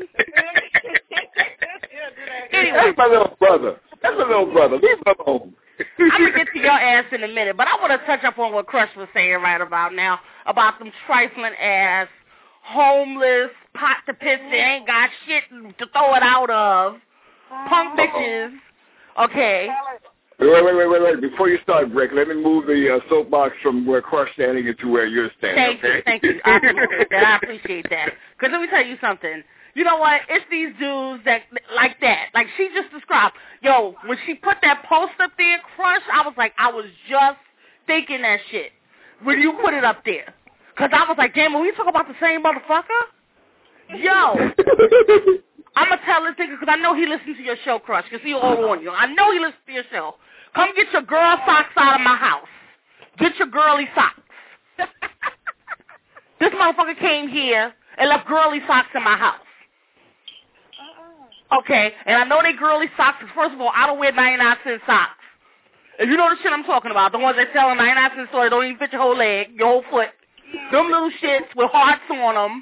Anyway. That's my little brother. That's my little brother. Leave him alone. I'm going to get to your ass in a minute, but I want to touch up on what Crush was saying right about now, about them trifling ass, homeless, pot to piss that ain't got shit to throw it out of, punk bitches, okay? Wait, wait, wait, wait, wait. Before you start, Rick, let me move the uh, soapbox from where Crush standing into where you're standing, Thank okay? you, thank you. I appreciate that. I appreciate that. Because let me tell you something. You know what? It's these dudes that like that. Like she just described. Yo, when she put that post up there, Crush, I was like, I was just thinking that shit when you put it up there. Because I was like, damn, are we talking about the same motherfucker? Yo. I'm going to tell this nigga because I know he listens to your show, Crush, because he'll warn you. I know he listens to your show. Come get your girl socks out of my house. Get your girly socks. This motherfucker came here and left girly socks in my house. Okay, and I know they girly socks because, first of all, I don't wear ninety-nine cent socks. If you know the shit I'm talking about, the ones that sell in ninety-nine cent store, don't even fit your whole leg, your whole foot. Them little shits with hearts on them.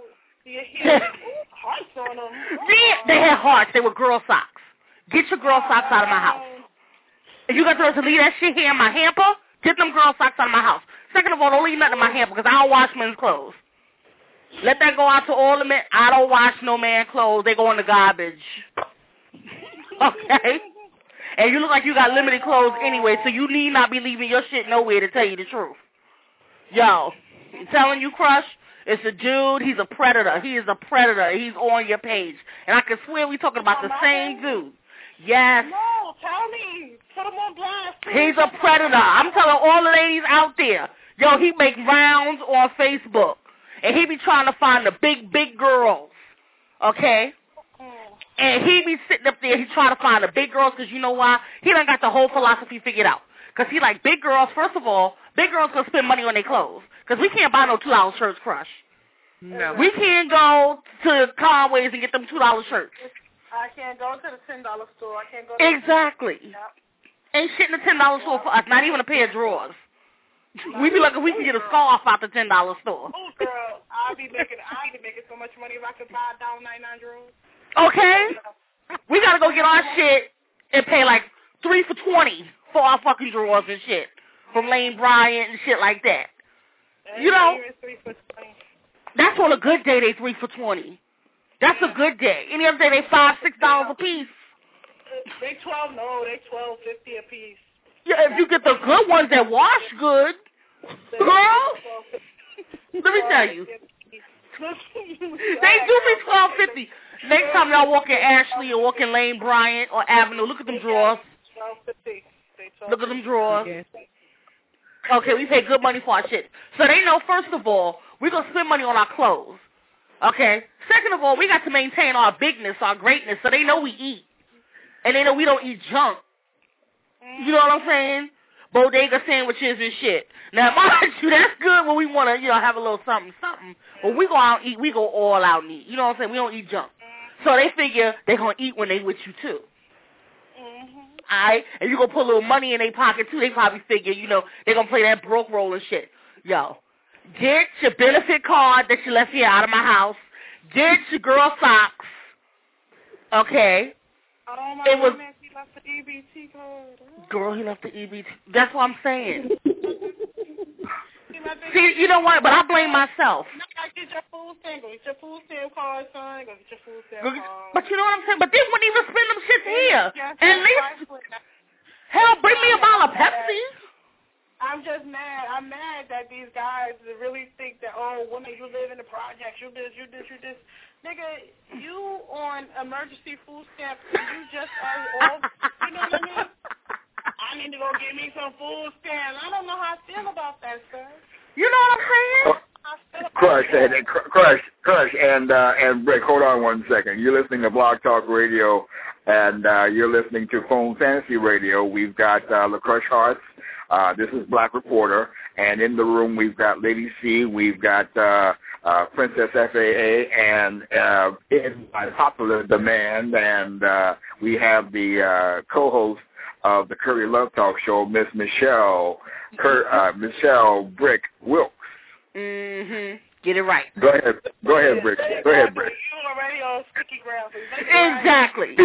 Hearts on them? Yeah, they had hearts. They were girl socks. Get your girl socks out of my house. If you got to leave that shit here in my hamper, get them girl socks out of my house. Second of all, don't leave nothing in my hamper because I don't wash men's clothes. Let that go out to all the men. I don't wash no man clothes. They go in the garbage. Okay? And you look like you got limited clothes anyway, so you need not be leaving your shit nowhere, to tell you the truth. Yo, I'm telling you, Crush, it's a dude. He's a predator. He is a predator. He's on your page. And I can swear we talking about the same dude. Yes. No, tell me. Put him on blast. He's a predator. I'm telling all the ladies out there. Yo, he make rounds on Facebook. And he be trying to find the big, big girls. Okay? And he be sitting up there, he trying to find the big girls, because you know why? He done got the whole philosophy figured out. Because he like, big girls, first of all, big girls going to spend money on their clothes. Because we can't buy no two dollar shirts, Crush. No. We can't go to Conway's and get them two dollar shirts. I can't go to the ten dollar store. I can't go to Exactly. The... Yep. Ain't shit in the ten dollar store for us, not even a pair of drawers. We be lucky if we can get a scarf out the ten dollar store. Oh, girl, I'll be making, I'll be making so much money if I could buy a dollar ninety-nine drawers. Okay? We got to go get our shit and pay like three for twenty for our fucking drawers and shit from Lane Bryant and shit like that. You know, that's on a good day they three for twenty. That's a good day. Any other day they five, six dollars a piece. They twelve, no, they twelve fifty a piece. Yeah, if you get the good ones that wash good, girl, let me tell you, they do be twelve fifty. Next time y'all walk in Ashley or walk in Lane Bryant or Avenue, look at them drawers. Look at them drawers. Okay, we pay good money for our shit. So they know, first of all, we're going to spend money on our clothes. Okay? Second of all, we got to maintain our bigness, our greatness, so they know we eat. And they know we don't eat junk. You know what I'm saying? bodega sandwiches and shit. Now, mind you, that's good when we want to, you know, have a little something, something. But we go out and eat. We go all out and eat. You know what I'm saying? We don't eat junk. So they figure they're going to eat when they with you, too. Mm-hmm. All right? And you going to put a little money in their pocket, too. They probably figure, you know, they're going to play that broke roll and shit. Yo, get your benefit card that you left here out of my house. Get your girl socks. Okay? Oh, my it was, goodness, he left the E B T card. Oh. Girl, he left the E B T. That's what I'm saying. See, you know what? But I blame myself. No, I get your food stamp. Go get your food stamp card, son. Go get your food stamp card. But you know what I'm saying? But they wouldn't even spend them shits here. At least, hell, bring me a bottle of Pepsi. I'm just mad. I'm mad that these guys really think that, oh, women, you live in the projects, you this, you this, you this. Nigga, you on emergency food stamps, you just are all, you know what I mean? I need to go get me some food stamps. I don't know how I feel about that, sir. You know what I'm saying? Crush, and, and Crush, Crush, and uh, and Brick, hold on one second. You're listening to Blog Talk Radio, and uh, you're listening to Phone Fantasy Radio. We've got uh, LaCrush Hearts. Uh, this is Black Reporter, and in the room we've got Lady C, we've got uh, uh, Princess F A A, and uh, in by popular demand, and uh, we have the uh, co-host of the Curry Love Talk Show, Miss Michelle, Cur- uh, Michelle Brick Wilkes. Mm-hmm. Get it right. Go ahead. Go ahead, Brick. Go ahead, Brick. You already on sticky ground. Exactly.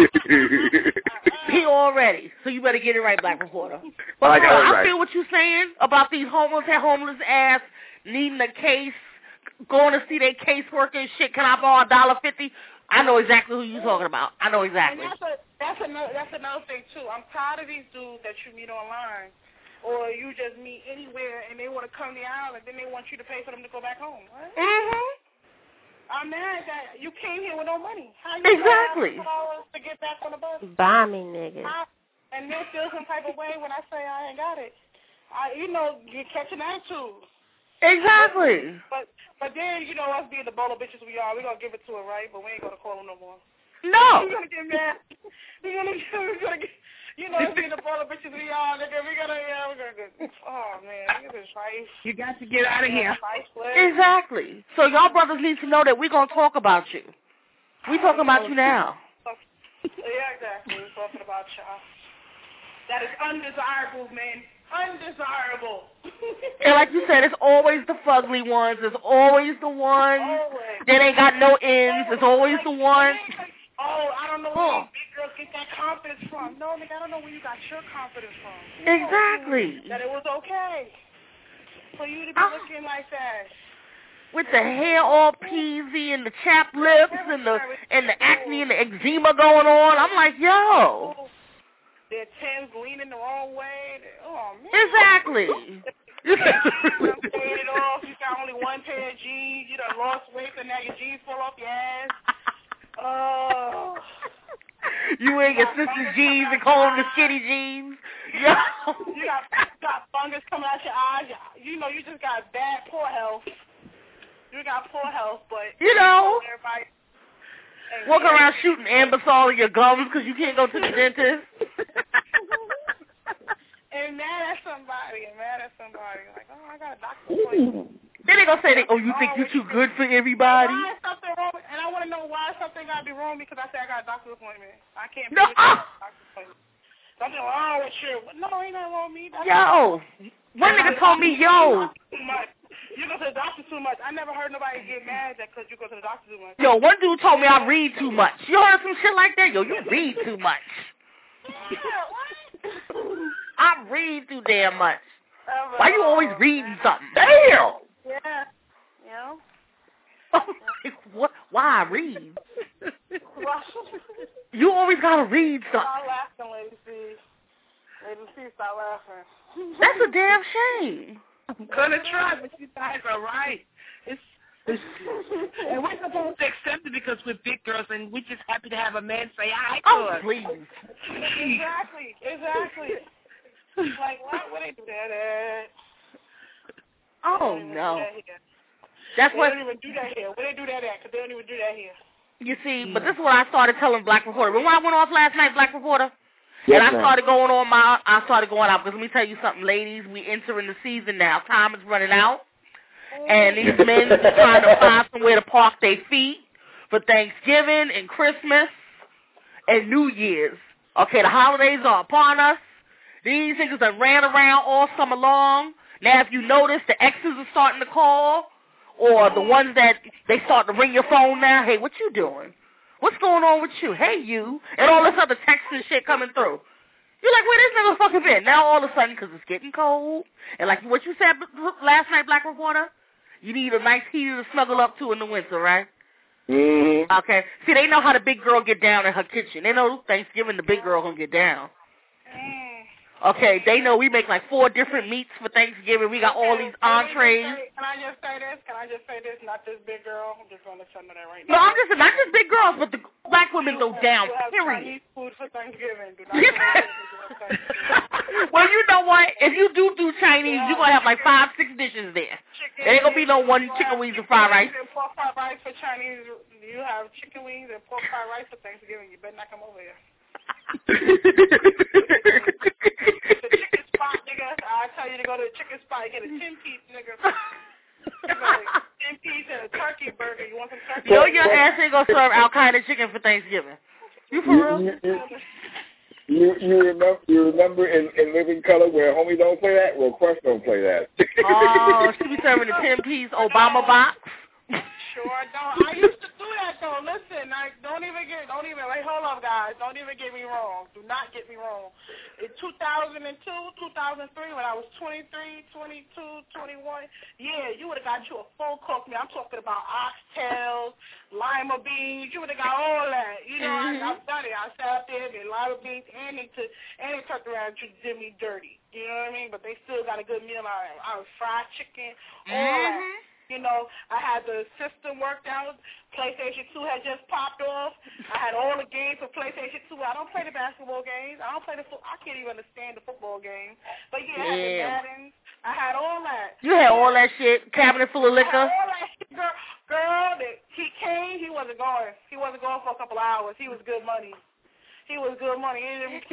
He already. So you better get it right, Black Reporter. But I, girl, got it I right. feel what you're saying about these homeless, homeless ass needing a case, going to see their caseworker and shit. Can I borrow a dollar fifty? I know exactly who you're talking about. I know exactly. And that's, a, that's, another, that's another thing, too. I'm tired of these dudes that you meet online or you just meet anywhere and they want to come to the island, then they want you to pay for them to go back home. Right? Mm-hmm. I'm mad that you came here with no money. How you exactly. dollars to get back on the bus? Buy me, nigga. I, and they feel some type of way when I say I ain't got it. I, you know, you're catching attitudes. Exactly. But but then, you know, us being the bolo bitches we are, we're going to give it to her, right? But we ain't going to call them no more. No. We're going to get mad. We're going to we're gonna get, you know, us being the bolo bitches we are, nigga, we're going to, yeah, we're going to get, oh, man, this is right. You got to get out of here. Exactly. So y'all brothers need to know that we're going to talk about you. We talking about you now. Yeah, exactly. We're talking about y'all. That is undesirable, man. Undesirable. And like you said, it's always the fugly ones. It's always the ones always. that ain't got no ends. It's always the ones. Oh, I don't know where oh. big girls get that confidence from. No, nigga, I don't know where you got your confidence from. You exactly. That it was okay for you to be uh, looking like that. With the hair all peasy and the chapped lips and the and the acne and the eczema going on. I'm like, yo. Their tens leaning the wrong way. Oh, man. Exactly. You it off. You got only one pair of jeans. You done lost weight, and now your jeans fall off your ass. Oh. You wear your sister's jeans and call them the skinny jeans. Yo. You got, got fungus coming out your eyes. You know, you just got bad, poor health. You got poor health, but... You know. Everybody... Walking around shooting Ambisol in your gums because you can't go to the dentist. And mad at somebody, and mad at somebody. Like, oh, I got a doctor's appointment. Then they gonna say, they, oh, you think you're too good for everybody? Why is something wrong? And I want to know why something got to be wrong because I say I got a doctor's appointment. I can't be no. with a doctor's appointment. Something wrong with you. No, ain't nothing wrong with me. That's yo. One nigga told me, yo. You go to the doctor too much. I never heard nobody get mad that because you go to the doctor too much. Yo, one dude told me I read too much. You heard some shit like that? Yo, you read too much. Yeah, what? I read too damn much. Oh, why you always reading something? Damn! Yeah. Yeah. Like, what? Why I read? You always gotta read something. Stop laughing, Lady C. Lady C, stop laughing. That's a damn shame. I'm gonna try, but you guys are right. It's, it's and we're supposed to accept it because we're big girls, and we're just happy to have a man say hi to oh, us. Please. Exactly, exactly. Like, why would they do that at? Oh no. That That's they what. They don't even do that here. Where they do that at? Because they don't even do that here. You see, but this is what I started telling Black Reporter. When I went off last night, Black Reporter, Yes, and I ma'am. started going on my, I started going out, because let me tell you something, ladies, we entering the season now. Time is running out, and these men are trying to find somewhere to park their feet for Thanksgiving and Christmas and New Year's. Okay, the holidays are upon us. These niggas that ran around all summer long. Now, if you notice, the exes are starting to call, or the ones that they start to ring your phone now. Hey, what you doing? What's going on with you? Hey, you. And all this other text and shit coming through. You're like, where this nigga fucking been? Now, all of a sudden, because it's getting cold, and like what you said last night, Black Reporter, you need a nice heater to snuggle up to in the winter, right? Mm-hmm. Okay. See, they know how the big girl get down in her kitchen. They know Thanksgiving the big girl gonna get down. Okay, they know we make like four different meats for Thanksgiving. We got all these entrees. Can I just say this? Can I just say this? Not this big girl. I'm just going to tell you that right No, now. I'm just not just big girls, but the black women go down. You have Period. Chinese food for Thanksgiving. Do not have Thanksgiving. Well, you know what? If you do do Chinese, you're gonna have like five, six dishes there. There ain't gonna be no one chicken wings and fried rice. And pork fried rice for Chinese. You have chicken wings and pork fried rice for Thanksgiving. You better not come over here. The chicken spot, nigga. I tell you to go to the chicken spot. Get a ten piece, nigga. ten piece and a turkey burger. You want some turkey? No, your ass ain't gonna serve Al Qaeda chicken for Thanksgiving. You for real? You, you, you, you remember? You remember in, in Living Color where homie don't play that? Well, Quest don't play that. Oh, she be serving the ten piece Obama box. Sure don't. I used to do that though. Listen, I don't even get, don't even, like, hold up, guys. Don't even get me wrong. Do not get me wrong. In two thousand two, two thousand three, when I was twenty-three, twenty-two, twenty-one, yeah, you would have got you a full cook meal. I'm talking about oxtails, lima beans. You would have got all that. You know, mm-hmm. I, I've done it. I sat up there, did lima beans, and they took, and they turned around and did me dirty. You know what I mean? But they still got a good meal out of it. I was fried chicken, all mm-hmm. that. You know, I had the system worked out. PlayStation two had just popped off. I had all the games for PlayStation two. I don't play the basketball games. I don't play the foot. I can't even understand the football game. But yeah, I had the Maddens. I had all that. You had all that shit. Cabinet full of liquor. I had all that shit, girl. Girl, that he came. He wasn't going. He wasn't going for a couple hours. He was good money. He was good money.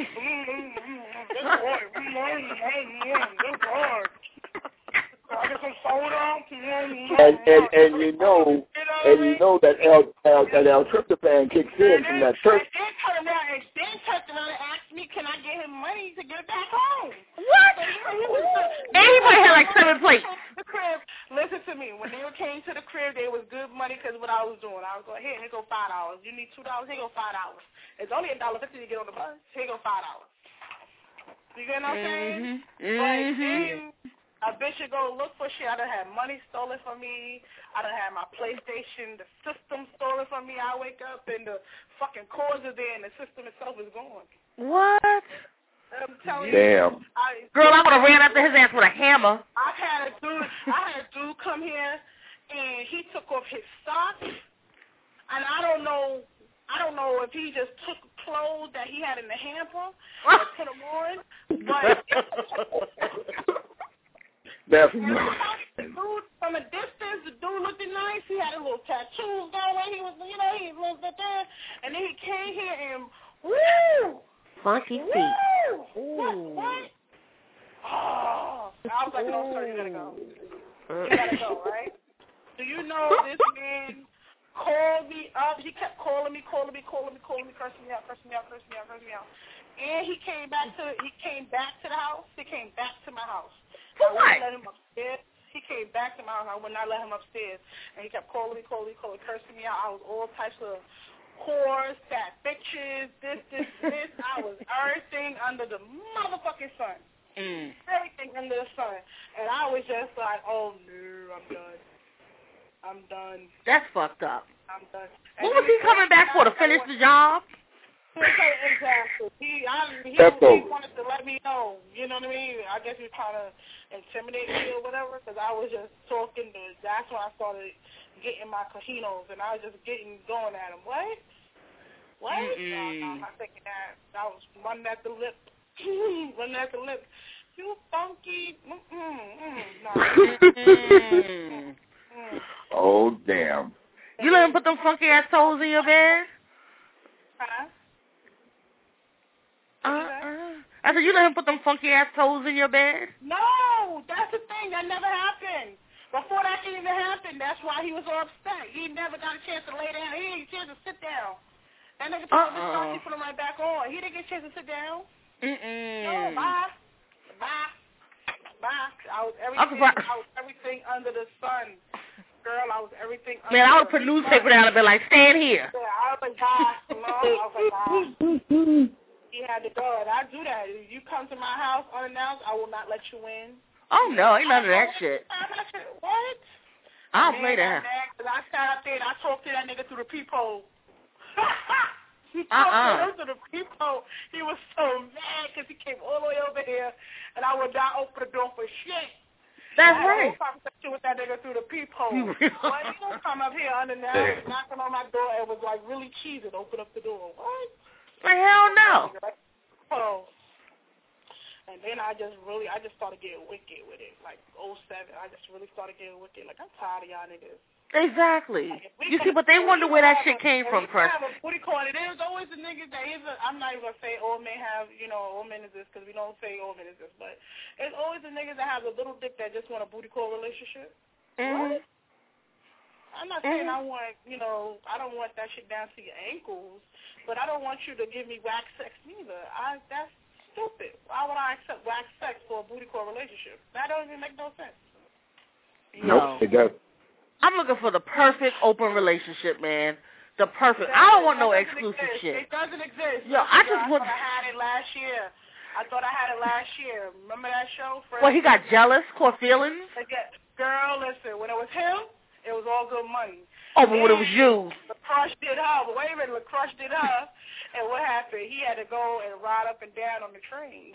I get some soda. And and and you know, and you know that L that L tryptophan kicks in from that church. And then turned around and then turned around and asked me, can I get him money to get back home? What? And he might have like seven plates. The crib. Listen to me. When they came to the crib, they was good money because what I was doing. I was going, here, here go five dollars. You need two dollars. Here go five dollars. It's only a dollar fifty to get on the bus. Here go five dollars. You get what I'm saying? Mm-hmm. But then a bitch should go look for shit. I done had money stolen from me. I done had my PlayStation, the system stolen from me. I wake up and the fucking cords are there and the system itself is gone. What? I'm telling Damn. you. I, Girl, I would have ran after his ass with a hammer. I had a dude. I had a dude come here and he took off his socks, and I don't know. I don't know if he just took clothes that he had in the hamper and put them on, but. That's the dude, from a distance, the dude looked nice. He had a little tattoos going. He was, you know, he was like that. And then he came here and, woo! Funky woo! feet. What? What? Oh. I was like, no, sir, you gotta go. You gotta go, right? Do you know this man called me up? He kept calling me, calling me, calling me, calling me, cursing me out, cursing me out, cursing me out, cursing me out. And he came back to, he came back to the house. He came back to my house. For I what? wouldn't let him upstairs. He came back to my house. I would not let him upstairs. And he kept calling me, calling me, calling, cursing me out. I was all types of whores, fat bitches, this, this, this. I was everything under the motherfucking sun. Mm. Everything under the sun. And I was just like, oh, no, I'm done. I'm done. That's fucked up. I'm done. What was he coming back for, to finish the job? Exactly. He, I, he, he wanted to let me know. You know what I mean? I guess he was trying to intimidate me or whatever, because I was just talking to. That's when I started getting my cojinos, and I was just getting going at him. What? What? Mm-mm. No, no, I'm not thinking that. I was running at the lip, running at the lip. You funky. Mm-mm, mm, no. Mm-mm. Oh damn. You let him put them funky ass toes in your bed? Huh? Uh-uh. I said, you let him put them funky ass toes in your bed? No, that's the thing. That never happened. Before that even happened, that's why he was so upset. He never got a chance to lay down. He didn't get a chance to sit down. That nigga told him to start, he put him right back on. He didn't get a chance to sit down. Mm-mm. No, bye. Bye. Bye. I was everything, I was everything under the sun. Girl, I was everything under Man, I would the put newspaper down and be like, stand here. Yeah, I was like, bye. No, I was like, bye. He had to go, and I do that. If you come to my house unannounced, I will not let you in. Oh, no, ain't none of that shit. What? I don't play that. Because I sat up there and I talked to that nigga through the peephole. He talked uh-uh. to him through the peephole. He was so mad because he came all the way over here, and I would not open the door for shit. That's I right. had a whole conversation with that nigga through the peephole. Well, you don't come up here unannounced, knocking on my door, and was like really cheesing, open up the door. What? Like, hell no. Oh. And then I just really, I just started getting wicked with it. Like, oh seven, I just really started getting wicked. Like, I'm tired of y'all niggas. Exactly. Like, you see, but they wonder where that shit came from, Crush. What do you call it? There's always the niggas that either, I'm not even going to say all men have, you know, all men is this, because we don't say all men is this, but there's always the niggas that have a little dick that just want a booty call relationship. Mm-hmm. What? I'm not saying mm-hmm. I want, you know, I don't want that shit down to your ankles, but I don't want you to give me wax sex neither. I That's stupid. Why would I accept wax sex for a booty call relationship? That don't even make no sense. No, nope, it doesn't. I'm looking for the perfect open relationship, man. The perfect. I don't want no exclusive exist. shit. It doesn't exist. Yo, I just I want. thought I had it last year. I thought I had it last year. Remember that show? Friends? Well, he got jealous, caught feelings. Girl, listen. When it was him, it was all good money. Oh, but when it was you. The crush did her. But wait a minute, the crush did her. And what happened? He had to go and ride up and down on the train.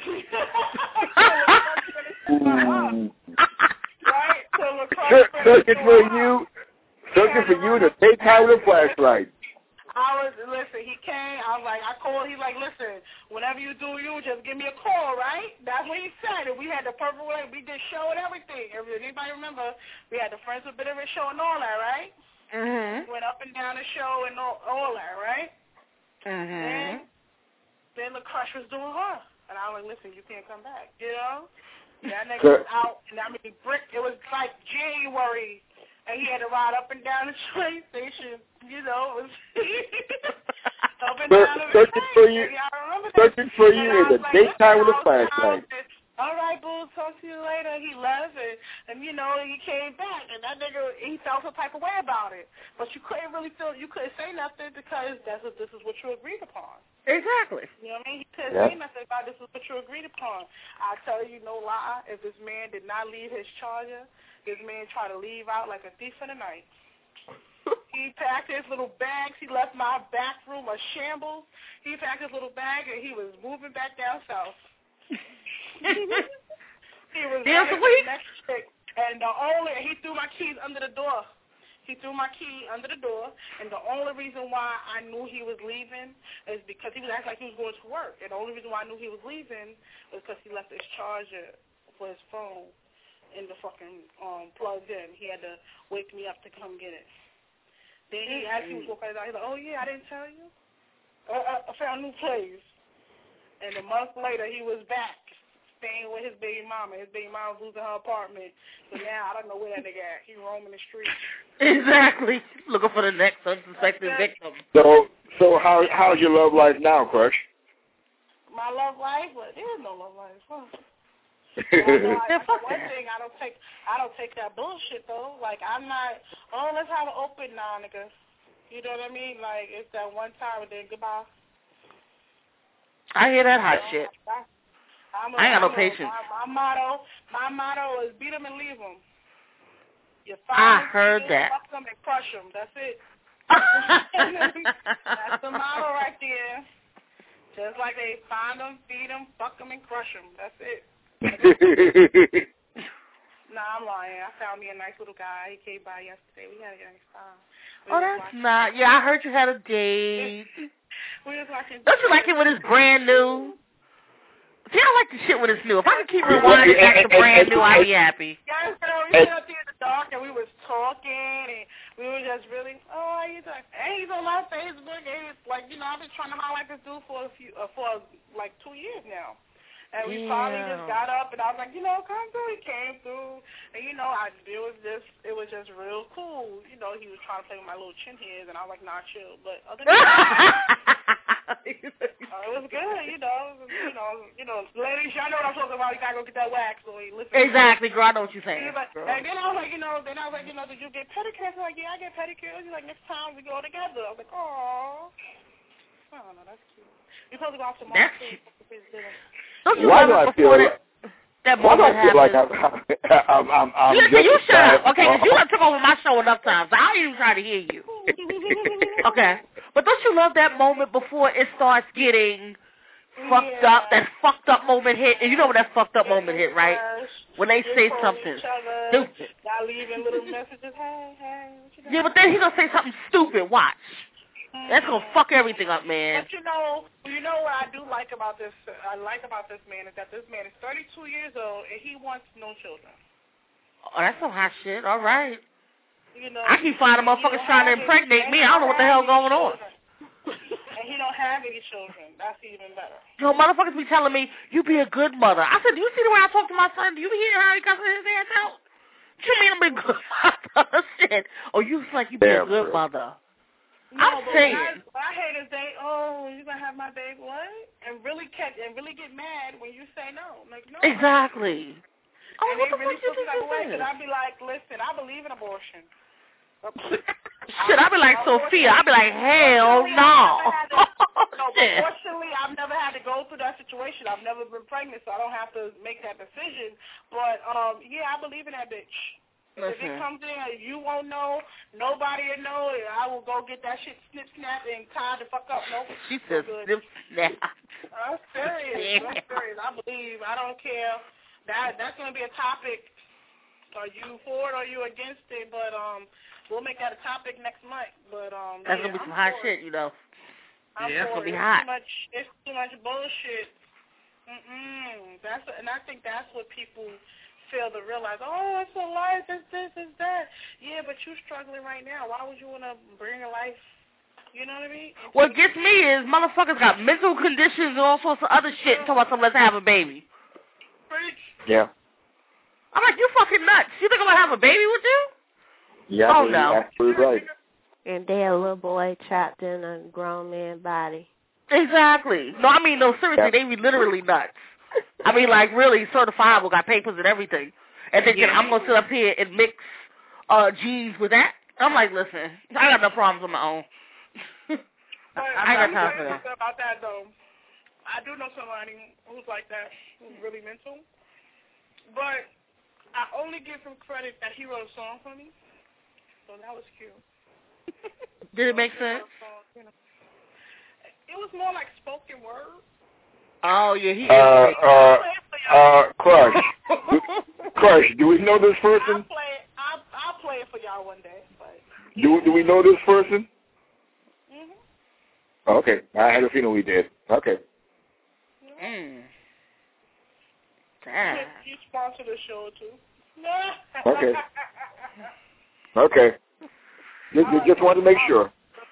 Right? So searching for you, searching for you in the daytime with a flashlight. I was, listen, he came, I was like, I called, he's like, listen, whenever you do you, just give me a call, right? That's what he said, and we had the perfect way, we did show and everything. If anybody remember, we had the Friends with Benefits show and all that, right? Mm-hmm. Went up and down the show and all, all that, right? Mm-hmm. And then the crush was doing her. And I was like, listen, you can't come back, you know? That nigga was out, and I mean, brick, it was like January, and he had to ride up and down the train station, you know, it was up and down the searching for you, searching for you in the daytime with a flashlight. All right, boo, talk to you later. He left, and, and, you know, he came back, and that nigga, he felt some type of way about it. But you couldn't really feel, you couldn't say nothing because that's what, this is what you agreed upon. Exactly. You know what I mean? He couldn't yep. say nothing about this is what you agreed upon. I tell you no lie, if this man did not leave his charger, this man tried to leave out like a thief in the night. He packed his little bags. He left my back room a shambles. He packed his little bag, and he was moving back down south. He was yeah, so the next chick, and the only he threw my keys under the door. He threw my key under the door, and the only reason why I knew he was leaving is because he was acting like he was going to work. And the only reason why I knew he was leaving was because he left his charger for his phone in the fucking um plugged in. He had to wake me up to come get it. Then he actually was walking out. He's like, "Oh yeah, I didn't tell you. Uh, I found a new place." And a month later, he was back, staying with his baby mama. His baby mama was losing her apartment. So now, I don't know where that nigga at. He roaming the streets. Exactly. Looking for the next unsuspected victim. So, so how how's your love life now, Crush? My love life? Well, there is no love life. Huh? Well, I, I, one thing, I don't take I don't take that bullshit, though. Like, I'm not, oh, let's have an open now, nigga. You know what I mean? Like, it's that one time and then goodbye. I hear that hot you know, shit. I, I'm a, I ain't got no I'm patience. A, my, my motto, my motto is beat them and leave them. You I find heard them, that. fuck them and crush them. That's it. That's the motto right there. Just like they find them, feed them, fuck them, and crush them. That's it. Nah, I'm lying. I found me a nice little guy. He came by yesterday. We had a nice time. We oh, that's not. Yeah, I heard you had a date. We was watching. Don't you like it when it's brand new? See, I like the shit when it's new. If I can keep rewinding back to brand new, I'd be happy. Yes, girl, we sat up there in the dark and we was talking and we were just really, oh, how you doing? And he's on my Facebook and he was like, you know, I've been trying to holler at this dude for a few, uh, for like two years now. And we yeah. finally just got up, and I was like, you know, come through. He came through, and you know, I it was just it was just real cool. You know, he was trying to play with my little chin hairs, and I was like, nah, chill. But other than that, uh, it was good. You know, you know, you know, ladies, y'all know what I'm talking about. You gotta go get that wax, or you listen. Exactly, girl. I know what you're saying. Like, and then I was like, you know, then I was like, you know, did you get pedicures? Like, yeah, I get pedicures. He's like, next time we go together. I was like, oh, I don't know, that's cute. You're supposed to go out tomorrow. That's cute. Don't you why do love I it feel before like, that, that why do moment I feel like happens? I'm, I'm, I'm, I'm Listen, you shut up, okay? Because you uh, done took over my show enough times. So I ain't even trying to hear you. Okay, but don't you love that moment before it starts getting fucked yeah. up? That fucked up moment hit, and you know when that fucked up moment hit, right? When they say something stupid. Y'all leaving little messages. Hey, hey, what you doing? Yeah, but then he gonna say something stupid. Watch. That's gonna fuck everything up, man. But you know, you know what I do like about this? I like about this man is that this man is thirty-two years old and he wants no children. Oh, that's some hot shit. All right. You know, I keep finding motherfuckers trying to impregnate me. I don't know what the hell going on. And he don't have any children. That's even better. Yo, motherfuckers be telling me, you be a good mother. I said, do you see the way I talk to my son? Do you hear how he cussing his ass out? What you mean I'm a good mother? Shit. Oh, you like you be a good mother. No, I'm but saying. What I, what I hate is they, oh, you gonna have my baby, what? And really catch and really get mad when you say no. Like no. Exactly. Oh, and what they the really fuck feel you that think way this is? because I'd be like, listen, I believe in abortion. Shit, I'd be like Sophia. I'd be like, hell no. No, but fortunately, I've never had to go through that situation. I've never been pregnant, so I don't have to make that decision. But um, yeah, I believe in that bitch. If it comes in, you won't know. Nobody will know. I will go get that shit snip, snap, and tie the fuck up. Nope. She said snip, snap. I'm serious. I'm serious. I believe. I don't care. That That's going to be a topic. Are you for it or are you against it? But um, we'll make that a topic next month. But um, That's yeah, going to be some I'm hot for shit, it. you know. I'm yeah, that's for going to be it. hot. It's too much, it's too much bullshit. Mm-mm. That's, and I think that's what people fail to realize. Oh, it's a life, it's this, it's that. Yeah, but you're struggling right now. Why would you want to bring a life, you know what I mean? Into what gets me is motherfuckers got mental conditions and all sorts of other shit talking about something, let's have a baby. Preach. Yeah. I'm like, you fucking nuts. You think I'm going to have a baby with you? Yeah, oh, no. absolutely right. And they're a little boy trapped in a grown man body. Exactly. No, I mean, no, seriously, Yeah. they be literally nuts. I mean, like, really certifiable, got papers and everything. And thinking, yeah. I'm going to sit up here and mix uh, G's with that. I'm like, listen, I got no problems on my own. I got time for that. About that, though. I do know somebody who's like that, who's really mental. But I only give him credit that he wrote a song for me. So that was cute. Did it make sense? It was more like spoken word. Oh, yeah, he uh, uh, uh, Crush. Crush, do we know this person? I'll play it, I'll, I'll play it for y'all one day. But do, do we know this person? Mm-hmm. Oh, okay. I had a feeling we did. Okay. Mm. Damn. You sponsor the show, too. Okay. Okay. Just, just wanted to make sure.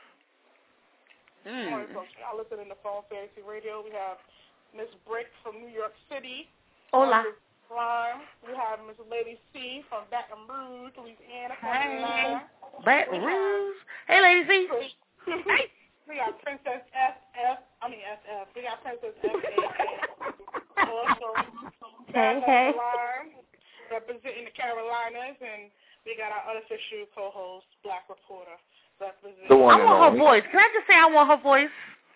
Mm. I listen in the phone fantasy radio. We have Miss Brick from New York City. Hola. Line. We have Miss Lady C from Baton Rouge, Louisiana. Hey. Baton Rouge. Hey, Lady C. Hey. We got Princess S F. I mean S F. We got Princess S A. Also, hey, hey. Line, representing the Carolinas, and we got our unofficial co-host, Black Reporter. The one I want her voice. Can I just say I want her voice?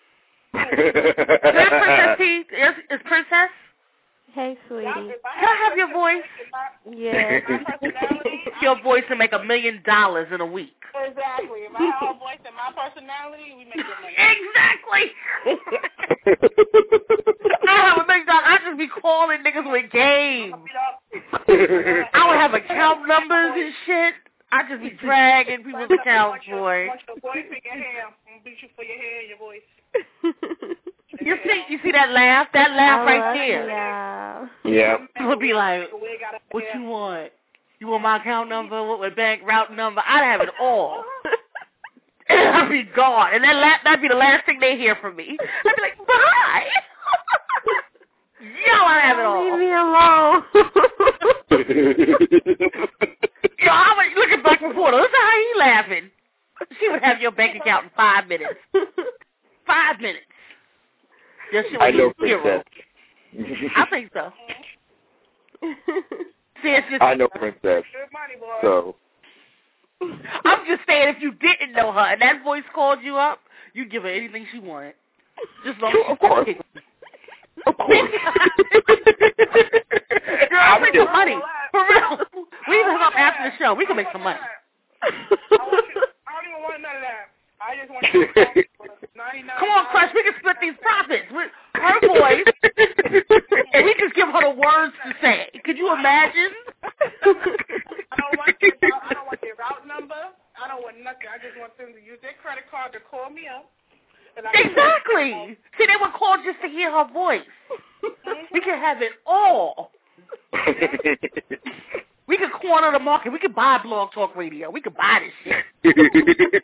Is that Princess P? Is, is Princess? Hey, sweetie. Can I have your voice? Yeah. Your voice to make a million dollars in a week. Exactly. If I have her voice and my personality, we make good money. Exactly. I have a million dollars. I just be calling niggas with games. I would have account numbers and shit. I just be dragging people's accounts, boy. Your voice and your hair. I'm gonna beat you for your hair and your voice. You see, you see that laugh? That laugh I right there. Yeah. Yeah. I'll be like, what you want? You want my account number? What my bank route number? I'd have it all. And I'd be gone. And that la- that'd be the last thing they hear from me. I'd be like, bye. Y'all out in five minutes. Five minutes. Your shit I know, zero. Princess. I think so. See, it's just, I know, Princess. So. I'm just saying, if you didn't know her and that voice called you up, you'd give her anything she wanted. Just long as Of course. Of course. Girl, I'll make some money. For real. We can hook up after the show. We can make some money. I, want you, I don't even want none of that. I just want you to ninety-nine. Come on, Crush. We can split these profits with her voice, and we just give her the words to say. Could you imagine? I don't want your route, I don't want their route number. I don't want nothing. I just want them to use their credit card to call me up. And I Exactly. See, they would call just to hear her voice. Mm-hmm. We can have it all. We could corner the market. We could buy Blog Talk Radio. We could buy this shit.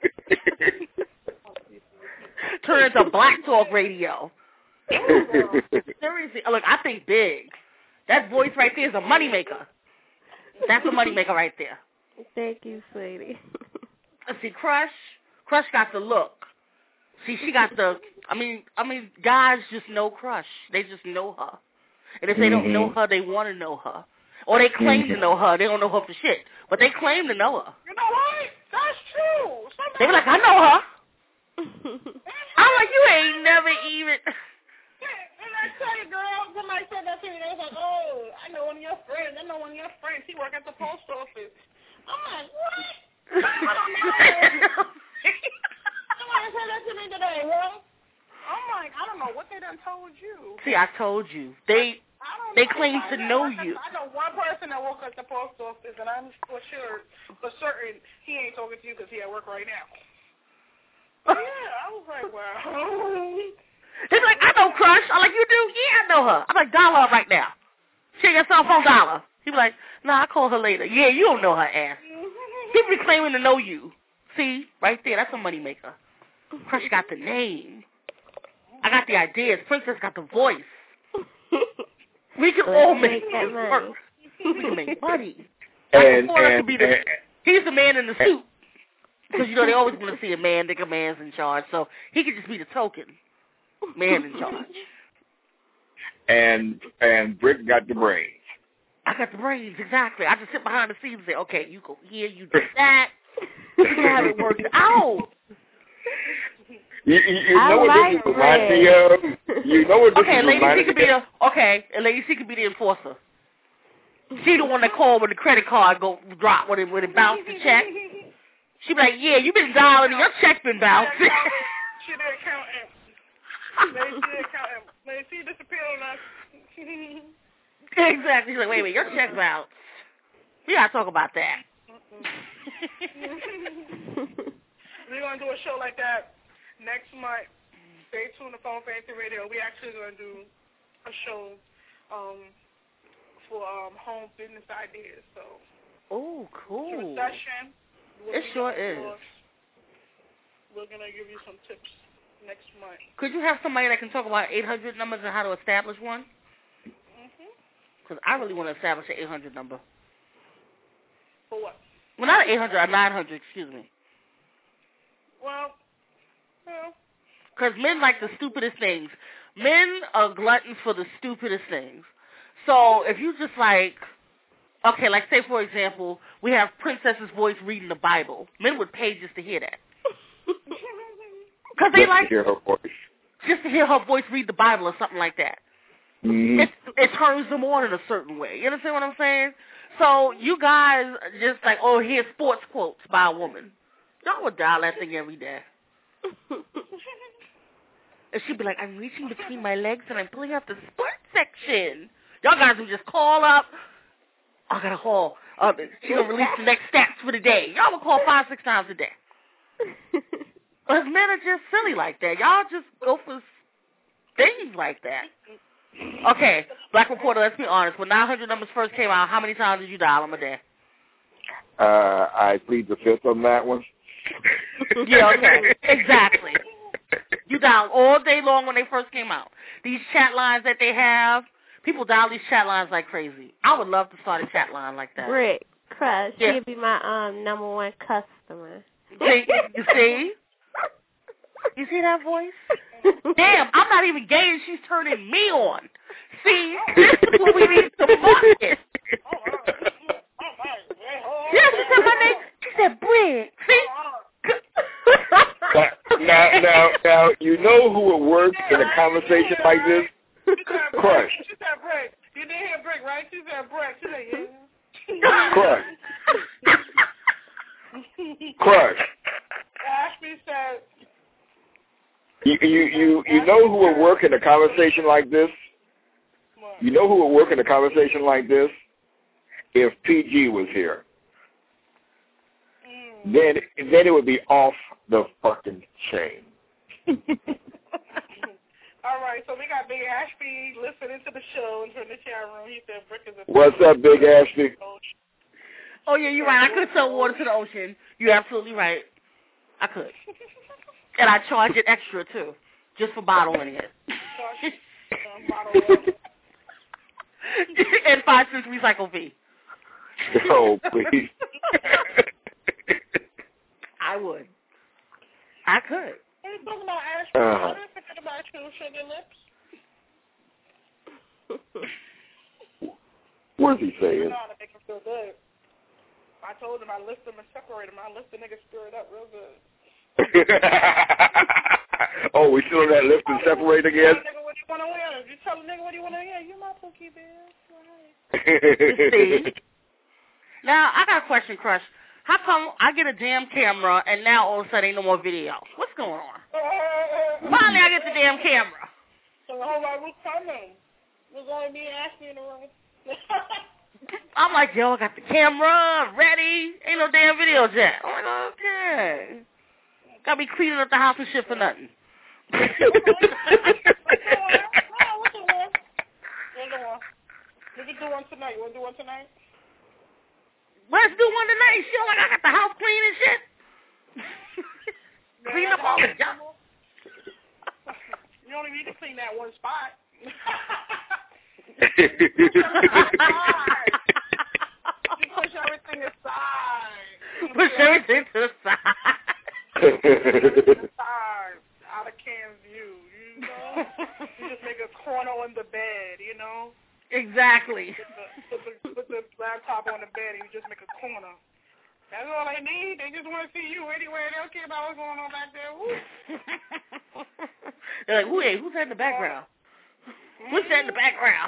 Turn it into Black Talk Radio. Seriously. Look, I think big. That voice right there is a moneymaker. That's a moneymaker right there. Thank you, sweetie. Let's see, Crush. Crush got the look. See, she got the, I mean, I mean, guys just know Crush. They just know her. And if they don't know her, they want to know her. Or they claim to know her. They don't know her for shit. But they claim to know her. You know what? That's true. Somebody they be like, I know her. I'm like, you ain't never even. And I tell you, girl, somebody said that to me. They was like, oh, I know one of your friends. I know one of your friends. He work at the post office. I'm like, what? I don't know. Somebody said that to me today, well. I'm like, I don't know what they done told you. See, I told you. They they claim to know you. I know one person that works at the post office, and I'm for sure, for certain, he ain't talking to you because he at work right now. Yeah, I was like, wow. He's like, I know Crush. I'm like, you do? Yeah, I know her. I'm like, dial her right now. She ain't got cell phone, dial her. He be like, nah, I'll call her later. Yeah, you don't know her ass. He be claiming to know you. See, right there, that's a moneymaker. Crush got the name. I got the ideas. Princess got the voice. We can all make this work. We can make money. And, like and, could be the, and, he's the man in the suit. Because, you know, they always want to see a man, think a man's in charge. So he could just be the token man in charge. And and Britt got the brains. I got the brains, exactly. I just sit behind the scenes and say, okay, you go here, you do that. You can have it worked out. You, you, you know what like this is reminds me of? You know what this okay, is Lady reminding C could be the okay, and Lady C could be the enforcer. She the one that called when the credit card go drop when it when it bounced the check. She be like, yeah, you been dialing and your check been bounced. She the accountant. Lady C the accountant. Lady C disappeared on us. Exactly. She's like, wait a minute, your check bounced. We gotta talk about that. We're gonna do a show like that next month. Stay tuned to Phone Fancy Radio. We actually gonna do a show um, for um, home business ideas. So. Oh, cool. Session. It sure is. We're gonna give you some tips next month. Could you have somebody that can talk about eight hundred numbers and how to establish one? Because I really want to establish an eight hundred number. For what? Well, not an eight hundred, a nine hundred, excuse me. Well, well. Because men like the stupidest things. Men are gluttons for the stupidest things. So if you just like, okay, like say, for example, we have Princess's voice reading the Bible. Men would pay just to hear that. Because they just like to hear her voice. Just to hear her voice read the Bible or something like that. Mm-hmm. It, it turns them on in a certain way. You understand what I'm saying? So you guys just like, oh, here's sports quotes by a woman. Y'all would dial that thing every day. And she'd be like, I'm reaching between my legs and I'm pulling out the sports section. Y'all guys would just call up. I got to call. Uh, she's going to release the next stats for the day. Y'all would call five, six times a day. But men are just silly like that. Y'all just go for things like that. Okay, Black Reporter, let's be honest. When nine hundred numbers first came out, how many times did you dial them a day? Uh, I plead the fifth on that one. Yeah, okay. Exactly. You dial all day long when they first came out. These chat lines that they have, people dial these chat lines like crazy. I would love to start a chat line like that. Rick, Crush, yeah. she'll be my um number one customer. See, you see? You see that voice? Damn, I'm not even gay and she's turning me on. See, this is what we need to market. Yeah, she said my name. She said Briggs. See? now, now, now, you know who would work in a conversation like this? Crush. She said Briggs. You didn't hear Briggs, right? She said Briggs. She said, yeah. Crush. Crush. Ashby said. You, you, you, you know who would work in a conversation like this? You know who would work in a conversation like this? If P G was here. Mm. Then, then it would be off the fucking chain. All right, so we got Big Ashby listening to the show in the chat room. He said, "Brick is a." What's up, Big Ashby? Oh yeah, you're right. I could sell water to the ocean. You're absolutely right. I could, and I charge it extra too, just for bottling it. And five cents recycle fee. Oh, please. I would. I could. What are you talking about, Ashby? Uh-huh. I didn't forget about you, sugar lips. What is he saying? I know how to make him feel good. I told him I lift him and separate him. I lift the nigga spirit up real good. Oh, we still on that lift and separate again? You tell a nigga what you want to wear. You tell a nigga what you want to wear. You my pookie, bitch. See? Now, I got a question, Crush. How come I get a damn camera and now all of a sudden ain't no more video? What's going on? Finally, I get the damn camera. So the whole lot we coming. We're going to be asking in the room. I'm like, yo, I got the camera ready. Ain't no damn videos yet. I'm like, okay. Gotta be cleaning up the house and shit for nothing. We can do one tonight. You want to do one tonight? Let's do one tonight. Shit, like I got the house clean and shit. Clean up all the junk. You only need to clean that one spot. You push everything aside. Push everything to the side. Side, out of cam view, you know? You just make a corner on the bed, you know? Exactly. Put the, put the, put the laptop on the bed and you just make a corner. That's all they need. They just want to see you anyway. They don't care about what's going on back there. Woo. They're like, wait, who's that in the background? Mm-hmm. Who's that in the background?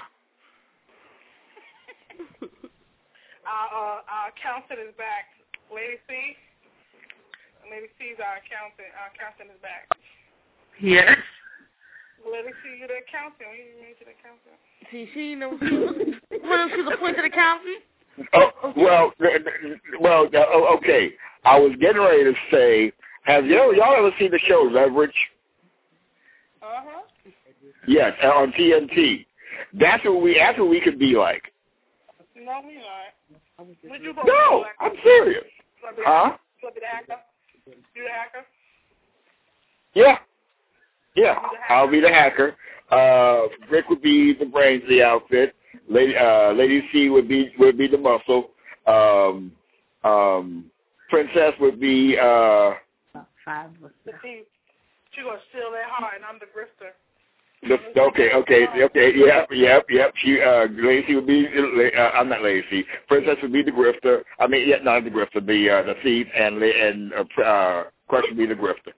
Our, uh, our accountant is back. Lady C. Lady C is our accountant. Our accountant is back. Yes. Lady C, you're the accountant. We made you the accountant. See, she knows. Well, she's appointed accountant. Oh, well, well, uh, okay. I was getting ready to say, have you y'all ever seen the show Leverage? Uh-huh. Yes, on T N T. That's what we. That's what we could be like. No, we not. Would you no, like I'm serious. Huh? You be the hacker? You the hacker? Yeah. Yeah, I'll be the hacker. Uh, Rick would be the brains of the outfit. Lady, uh, Lady C would be would be the muscle. Um, um, Princess would be uh. Five. She gonna steal that heart, and I'm the grifter. The, okay, okay, okay, yep, yep, yep. She, uh, Lacey would be, uh, I'm not Lacey. Princess would be the grifter. I mean, yeah, not the grifter, the uh, the thief, and and uh, uh, Crush would be the grifter.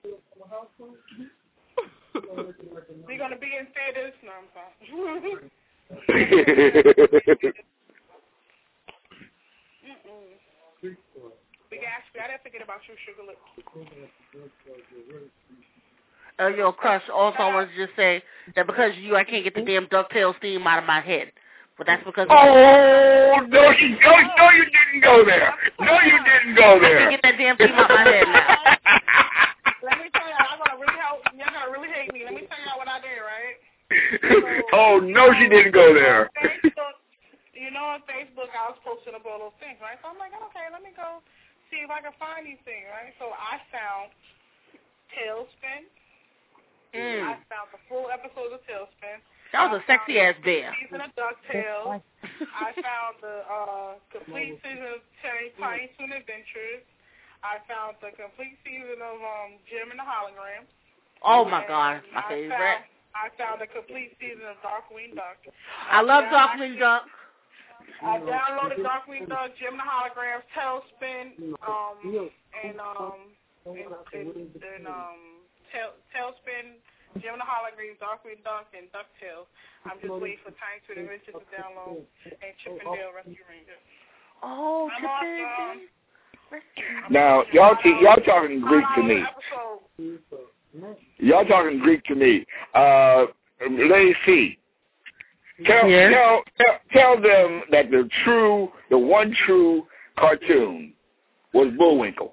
We're gonna be in theaters. No, I'm fine. Big Ashby, I didn't forget about you, Sugar Lips. Uh, yo, Crush, also I want to just say that because of you, I can't get the damn DuckTales theme out of my head. But that's because... Oh, no, you, no, no, you didn't go there. No, you didn't go there. I can't get that damn theme out of my head now. Let me tell you, I'm gonna really help. You're gonna really hate me. Let me tell you what I did, right? So, oh, no, she didn't go there. Facebook, you know, on Facebook, I was posting up all those things, right? So I'm like, okay, let me go see if I can find these things, right? So I found Tailspin. Mm. I found the full episode of Tailspin. That was a sexy ass bear. Season of DuckTales. I found the uh, complete season of Tiny Toon Adventures. I found the complete season of um, Jim and the Hologram. Oh my God, my I favorite. Found, I found a complete season of Darkwing Duck. I love Yeah, Darkwing Duck. I downloaded Darkwing Duck, Jim the Holograms, Tailspin, um, and um, and, and, and um, tail, Tailspin, Jim the Holograms, Darkwing Duck, and DuckTales. I'm just waiting for Tiny Toon Adventures to download, and Chip and Dale Rescue Rangers. Oh, I'm Chip on, and um, Dale. Now, y'all t- y'all talking Greek to me. Y'all talking Greek to me. Uh, Lady C, tell, Yeah. tell, tell, tell them that the true, the one true cartoon was Bullwinkle.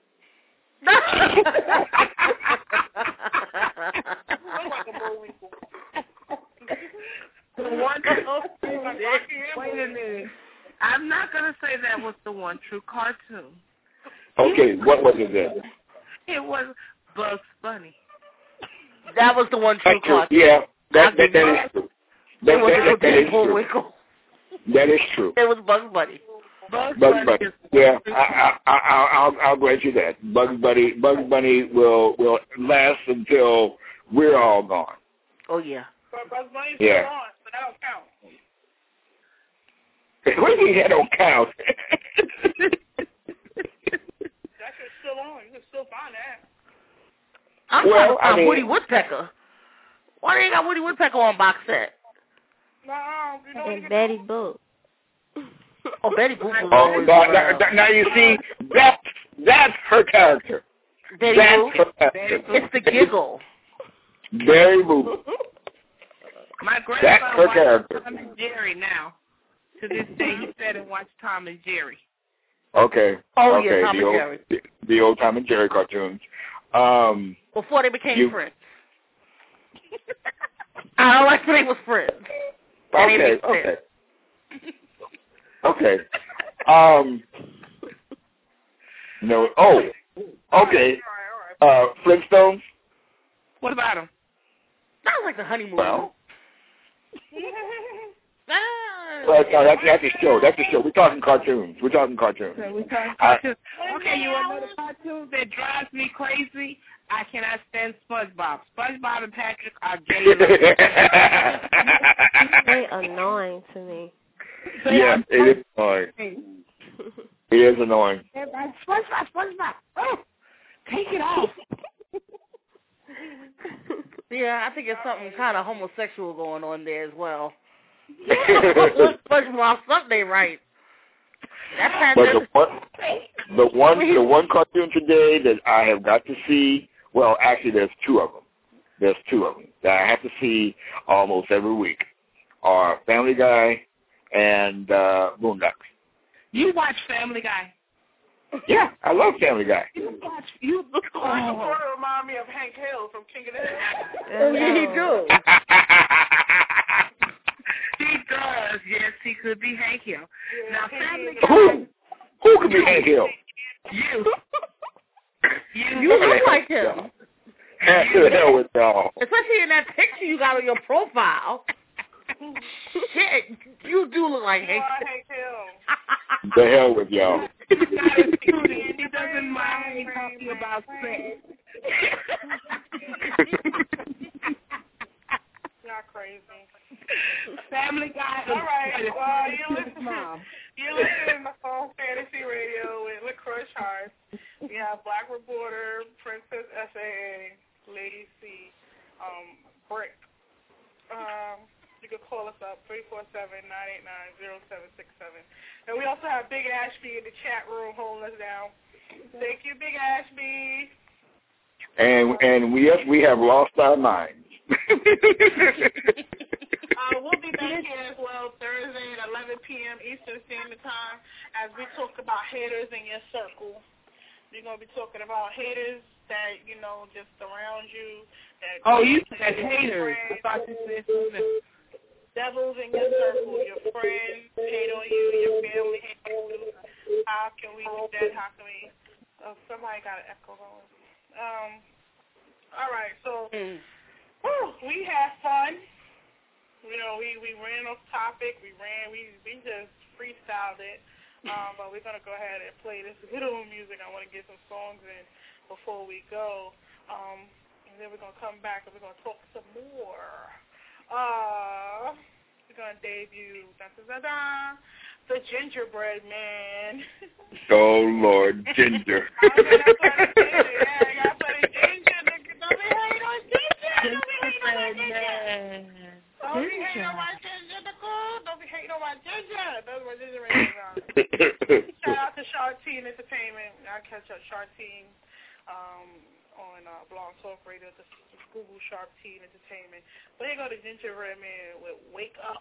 Wait a minute. I'm not going to say that was the one true cartoon. Okay, what was it then? It was Bugs Bunny. That was the one true That's true. cartoon. Yeah, that, that, that is true. That, It was that, that, that is true. Bullwinkle. That is true. It was Bugs Bunny. Bugs, Bugs Bunny. Bunny. Yeah, I, I, I, I'll, I'll grant you that. Bugs Bunny, Bugs Bunny will will last until we're all gone. Oh yeah. But Bugs Bunny's Yeah. still on, so that don't count. What do you mean that don't count? That shit's still on. You can still find that. I'm Well, trying to I find mean- Woody Woodpecker. Why they ain't got Woody Woodpecker on box set? No, you know And Betty Boop. Oh, Betty Boop was Oh, always now, around. now, now you see, that, that's her character. Betty That's Boop. her character. It's the giggle. Very Boop. My That's grandson her watches character. Tom and Jerry now. To this day, he said and watched Tom and Jerry. Okay. Oh, okay. yeah, Tom the and old, Jerry. The, the old Tom and Jerry cartoons. Um, Before they became You- friends. I don't like when they was friends. That ain't okay, make okay. sense. Okay. Um, no, oh, okay. Uh, Flintstones? What about him? Sounds like the honeymoon. Well, Ah. well no, that's, that's a show. That's a show. We're talking cartoons. We're talking cartoons. Okay, we talking I- cartoons. Okay, you want another cartoon that drives me crazy? I cannot stand SpongeBob. SpongeBob and Patrick are gay. They annoying to me. Yeah, it is annoying. It is annoying. Everybody, SpongeBob, SpongeBob. Oh, take it off. Yeah, I think it's something kind of homosexual going on there as well. SpongeBob, something ain't right. That's But the one, the one, the one cartoon today that I have got to see. Well, actually, there's two of them. There's two of them that I have to see almost every week. Are Family Guy and uh, Boondocks. You watch Family Guy. Yeah, I love Family Guy. You watch you. Oh. Michael Porter remind me of Hank Hill from King of the Hill. Oh, yeah, he do. He does. Yes, he could be Hank Hill. Now, Family Guy. Who? Who could be Hank Hill? You. You. You look like him. Hank to the hell with y'all. Especially in that picture you got on your profile. Shit, you do look like Hank. Hank Hill. The hell with y'all. He's not a cutie, and he doesn't mind talking about sex. Not crazy. Family Guy. All right. Well, you listen. You listen to Phone Fantasy Radio with LaCrush Hart. We have Black Reporter, Princess S A A, Lady C, um, Brick. Um, you can call us up three four seven, nine eight nine, zero seven six seven. And we also have Big Ashby in the chat room holding us down. Thank you, Big Ashby. And and we yes, we have lost our minds. Uh, we'll be back here as well Thursday at eleven p.m. Eastern Standard Time as we talk about haters in your circle. We're going to be talking about haters that, you know, just around you. That Oh, you said haters. I thought you said something. Devils in your circle, your friends hate on you, your family hate on you. How can we do that? How can we? Oh, somebody got an echo going. Um. All right, so Mm. whew, we had fun. You know, we, we ran off topic. We ran. We we just freestyled it. Um, but we're gonna go ahead and play this little music. I want to get some songs in before we go. Um, and then we're going to come back and we're going to talk some more. Uh, we're going to debut da, da, da, da, the Gingerbread Man. Oh, Lord, Ginger. I mean, that's what I said. Yeah, I got to put a ginger. Don't be hating on Ginger. Don't be hating on my Ginger. Don't be hating on my Ginger, Nicole. Don't be hating on my Ginger. That's what Ginger is. Shout out to Shartine Entertainment. I catch up Shartine um, on uh, Blog Talk Radio. Just Google Shartine Entertainment. But here go the Gingerbread Man with Wake Up.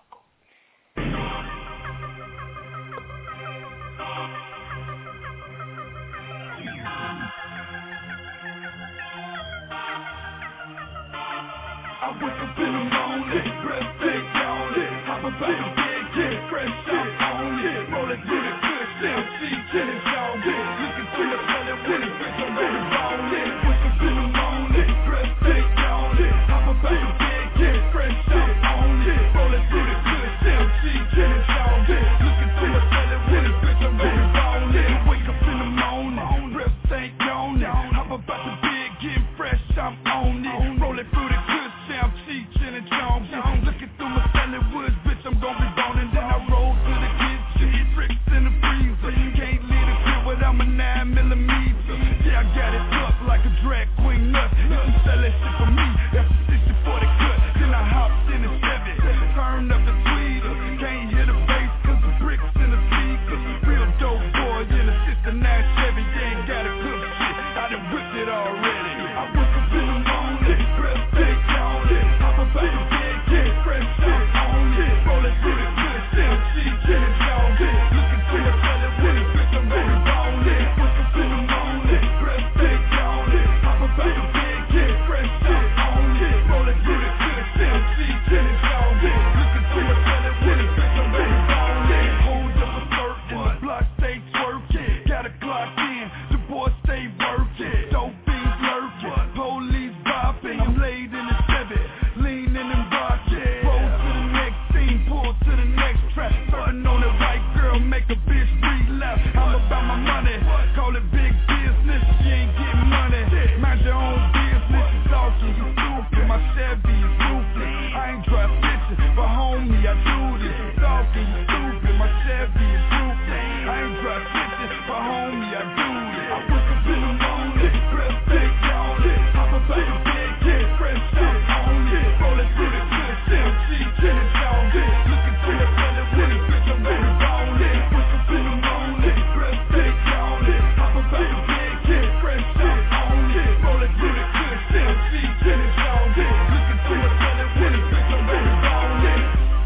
I wake up in the morning, breath big on it. Hop about the bed, get fresh shit on it. Roll it to the good shit, see, get it on it. Looking to the belly with it, bitch, I'm ready to roll it. Wake up in the morning, breath big on it. Hop about the bed, get fresh shit on it. Roll it to the good shit, see, get it on it. Looking to the belly with it, bitch, I'm ready to roll it. Wake up in the morning, breath stank on it. Hop about the bed, get fresh, I'm on it. Roll it through the good shit, I'm teaching and Jones. Looking through my salad woods, bitch, I'm gon' be boning. Then I roll to the kitchen, bricks in the freezer. Can't leave the crib without my nine millimeter. Yeah, I got it up like a drag queen nut. If you sell that shit for me, that's a sixty forty cut. Then I hopped in the Chevy, turned up the tweeter. Can't hear the bass cause the bricks in the speakers. Real dope boy in a sixty-nine Chevy. You ain't gotta cook shit, I done whipped it already. I wake up in the morning, breath big on it. Hop about the bed, get fresh shit on it. Roll it through the good shit, see, get it on it. Looking to the belly with it, bitch, I'm ready to roll it. Wake up in the morning, breath big on it. Hop about the bed, get fresh shit on it. Roll it through the good shit, see, get it on it. Looking to the belly with it, bitch, I'm ready to roll it. Hold up a skirt, and the block stay twerking. Got a Glock in, the boy stay working. Dope fiends lurking, police bopping. I'm laid in the Chevy, leaning and rocking. Roll to the next scene, pull to the next track. Starting on the right girl, make a bitch relapse. I'm about my money, call it big business. She ain't getting money, mind your own business. You talking, you stupid, my Chevy is ruthless. I ain't drop bitches, but homie, I do this. You talking, you stupid, my Chevy is ruthless. I ain't drop bitches, but homie, I do this. I wake up in the morning, breath big on it. Hop about the bed, get fresh shit on it. Roll it through the good shit, see, get it on it. Looking to the belly with it, bitch, I'm ready to roll it. Wake up in the morning, breath big on it. Hop about the bed, get fresh shit on it. Roll it through the good shit, see, get it on it. Looking to the belly with it, bitch, I'm ready to roll it.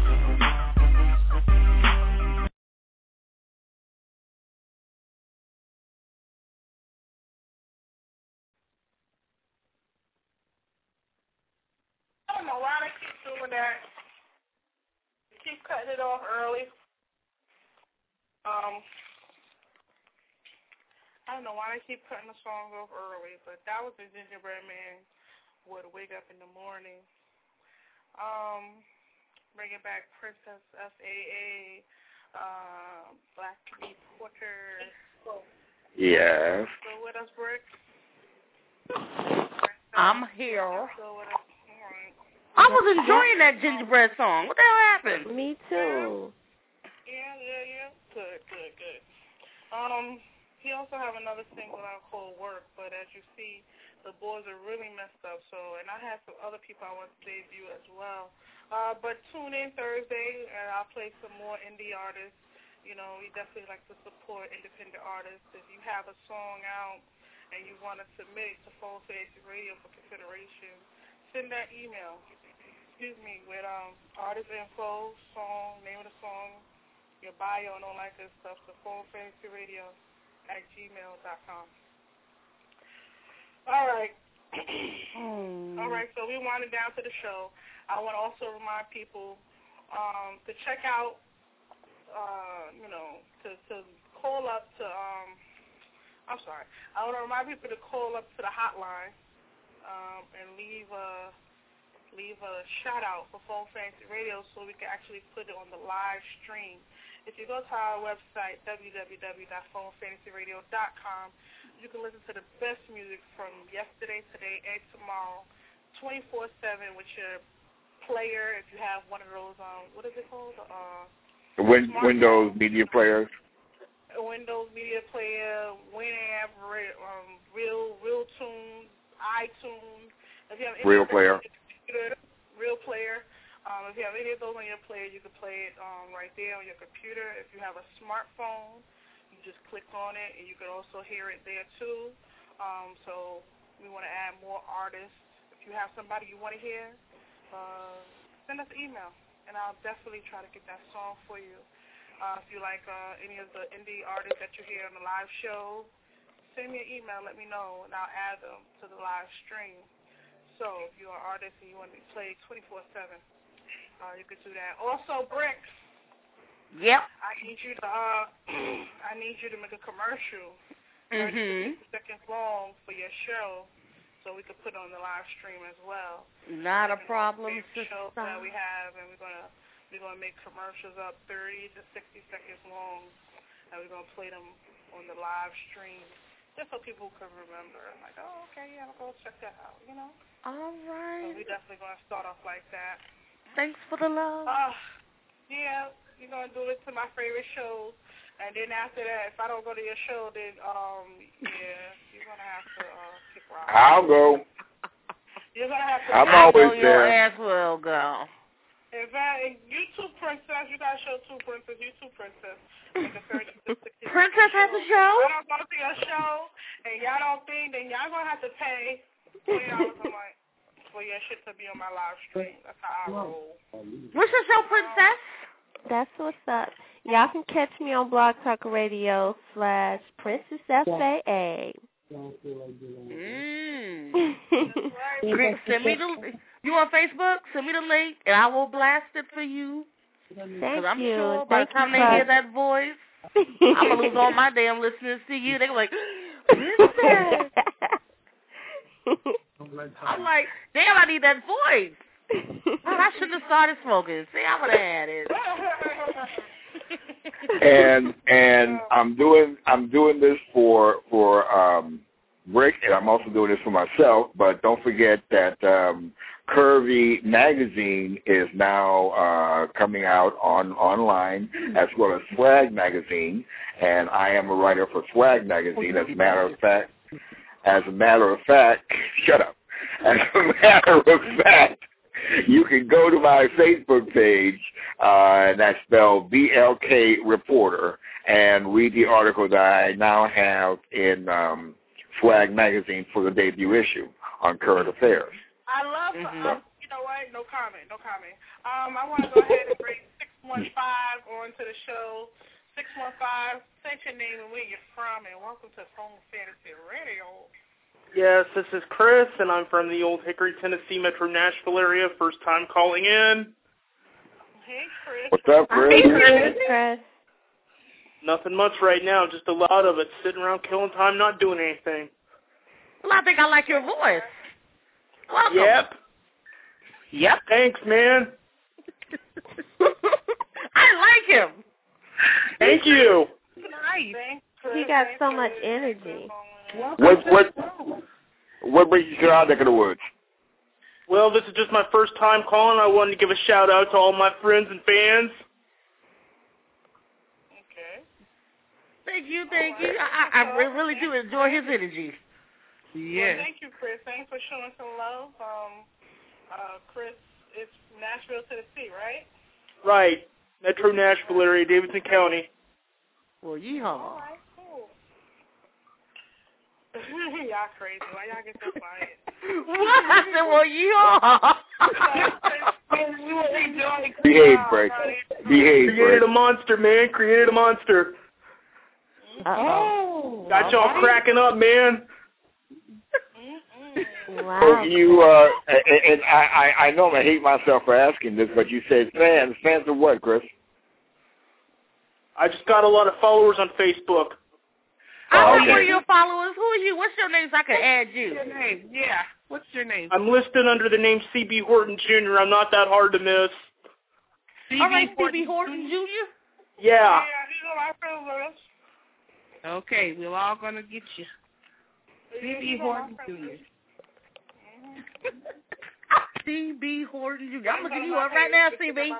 I don't know why they keep doing that. They keep cutting it off early. Um, I don't know why they keep cutting the songs off early, but that was the Gingerbread Man would wake up in the morning. Um, bringing back Princess S A A, uh, Black Meat Porter. Yes. Still with us, Brick? I'm here. Still with us. All right. I was enjoying that Gingerbread song. What the hell happened? Me too. Yeah, yeah, yeah. Good, good, good. Um, he also have another single out called Work, but as you see, the boards are really messed up. So, and I have some other people I want to debut as well. Uh, but tune in Thursday, and I'll play some more indie artists. You know, we definitely like to support independent artists. If you have a song out and you want to submit to Full Fancy Radio for consideration, send that email. Excuse me, with um artist info, song, name of the song, your bio, and all that good stuff to Full Fancy Radio at gmail dot com. All right. Mm. All right, so we winding down to the show. I want to also remind people um, to check out, uh, you know, to, to call up to, um, I'm sorry, I want to remind people to call up to the hotline um, and leave a, leave a shout out for Full Fancy Radio so we can actually put it on the live stream. If you go to our website, w w w dot full fantasy radio dot com, you can listen to the best music from yesterday, today, and tomorrow. twenty-four seven with your player. If you have one of those, um, what is it called? Uh, Win- Windows Media Players. Windows Media Player, Winamp, um, Real, Real Tune, iTunes. If you have any Real of those Player. on your computer, Real Player. Um, if you have any of those on your player, you can play it um, right there on your computer. If you have a smartphone, you just click on it, and you can also hear it there too. Um, so we want to add more artists. If you have somebody you want to hear, uh, send us an email, and I'll definitely try to get that song for you. Uh, if you like uh, any of the indie artists that you hear on the live show, send me an email, let me know, and I'll add them to the live stream. So if you're an artist and you want to be played twenty-four seven, uh, you can do that. Also, Bricks. Yep. I need you to uh, I need you to make a commercial, Mhm. thirty seconds long for your show, so we could put it on the live stream as well. Not a problem, sister. Shows sister. that we have, and we're gonna we're gonna make commercials up thirty to sixty seconds long, and we're gonna play them on the live stream, just so people can remember. Like, oh, okay, yeah, I'll go check that out. You know. All right. So we definitely gonna start off like that. Thanks for the love. Uh, yeah, you're gonna do it to my favorite shows, and then after that, if I don't go to your show, then um, yeah, you're gonna have to uh, kick rock. I'll go. You're gonna have to. I'm I always know your there. ass will go. In fact, YouTube Princess, you gotta show two Princess, YouTube Princess. Like a thirty to sixty Princess has a show? I don't go to your show, and y'all don't think, then y'all gonna have to pay twenty dollars a month for your shit to be on my live stream. That's how I roll. What's your show, Princess? That's what's up. Y'all can catch me on Blog Talk Radio slash Princess F A A. Mm. Great. Send me the. You on Facebook? Send me the link, and I will blast it for you. Thank I'm you. sure by Thank the time you, they Bud. hear that voice, I'm gonna lose all my damn listeners to you. They're like, Princess. I'm like, damn, I need that voice. Oh, I shouldn't have started smoking. See, I would have had it. and and I'm doing I'm doing this for for um, Rick, and I'm also doing this for myself. But don't forget that um, Curvy Magazine is now uh, coming out on online, as well as Swag Magazine, and I am a writer for Swag Magazine. As a matter of fact, as a matter of fact, shut up. As a matter of fact, you can go to my Facebook page, uh, and that's spelled B L K Reporter, and read the article that I now have in um, Swag Magazine for the debut issue on current affairs. I love, Mm-hmm. um, you know what, no comment, no comment. Um, I want to go ahead and bring six one five onto the show. six one five, say your name and where you're from, and welcome to Home Fantasy Radio. Yes, this is Chris, and I'm from the Old Hickory, Tennessee Metro Nashville area. First time calling in. Hey, Chris. What's up, Chris? Hey, Chris. Chris. Nothing much right now, just a lot of it. Sitting around killing time, not doing anything. Well, I think I like your voice. Welcome. Yep. Yep. Thanks, man. I like him. Thank you. Nice. Thanks, Chris. He got so much energy. What what what brings you to our neck of the woods? Well, this is just my first time calling. I wanted to give a shout-out to all my friends and fans. Okay. Thank you, thank you. I, I, I really, really do enjoy his energy. Well, Yeah. thank you, Chris. Thanks for showing some love. Um, uh, Chris, it's Nashville, Tennessee, right? Right. Metro Nashville area, Davidson County. Well, yeehaw. All right, cool. Y'all crazy. Why y'all get so quiet? What? I said, well, yeehaw. Behave, Frank. Behave, Created Frank. a monster, man. Created a monster. Uh-oh. Got y'all cracking up, man. Wow. You uh, and, and I, I I know I hate myself for asking this, but you said fans. Fans of what, Chris? I just got a lot of followers on Facebook. I Oh, know okay. who are your followers. Who are you? What's your name so I can add you? What's your name? Yeah. What's your name? I'm listed under the name C B Horton Junior I'm not that hard to miss. All right, C B Horton Junior Yeah. Yeah, he's on my friends list. Okay, we're all gonna get you. C B He's on my Horton friends Junior list. C B Horton Junior I'm looking you up right now, C B.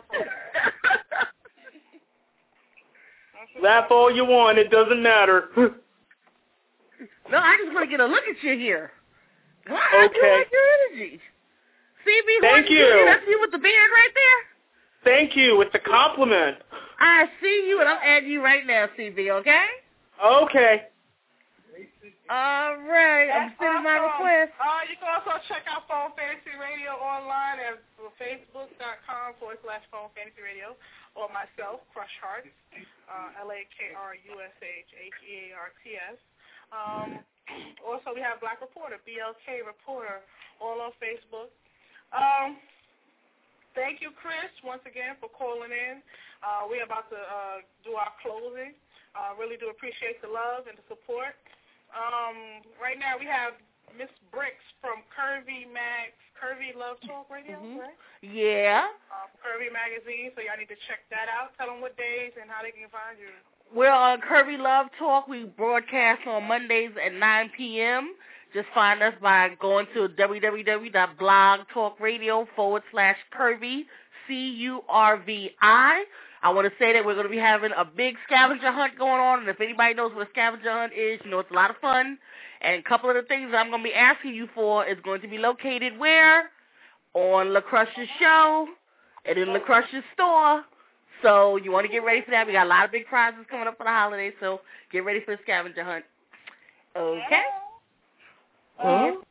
Laugh all you want. It doesn't matter. No, I just want to get a look at you here. Wow, okay. I do like your energy. C B Thank Horton you. Junior, that's you with the beard right there? Thank you, with the compliment. I see you, and I'm adding you right now, C B, okay? Okay. All right, I'm sending my request. Uh, you can also check out Phone Fantasy Radio online at facebook.com forward slash Phone Fantasy Radio, or myself, Crush Hearts, uh, L A K R U S H H E A R T S. Um, also, we have Black Reporter, B L K Reporter, all on Facebook. Um, thank you, Chris, once again, for calling in. Uh, we're about to uh, do our closing. I uh, really do appreciate the love and the support. Um, right now we have Miss Bricks from Curvy Mags, Curvy Love Talk Radio, mm-hmm. right? Yeah. Uh, Curvy Magazine, so y'all need to check that out. Tell them what days and how they can find you. We're on Curvy Love Talk. We broadcast on Mondays at nine p.m. Just find us by going to www.blogtalkradio forward slash Curvy, C U R V I. I want to say that we're going to be having a big scavenger hunt going on, and if anybody knows what a scavenger hunt is, you know it's a lot of fun. And a couple of the things I'm going to be asking you for is going to be located where? On LaCrush's show and in LaCrush's store. So you want to get ready for that. We got a lot of big prizes coming up for the holidays, so get ready for the scavenger hunt. Okay? Oh.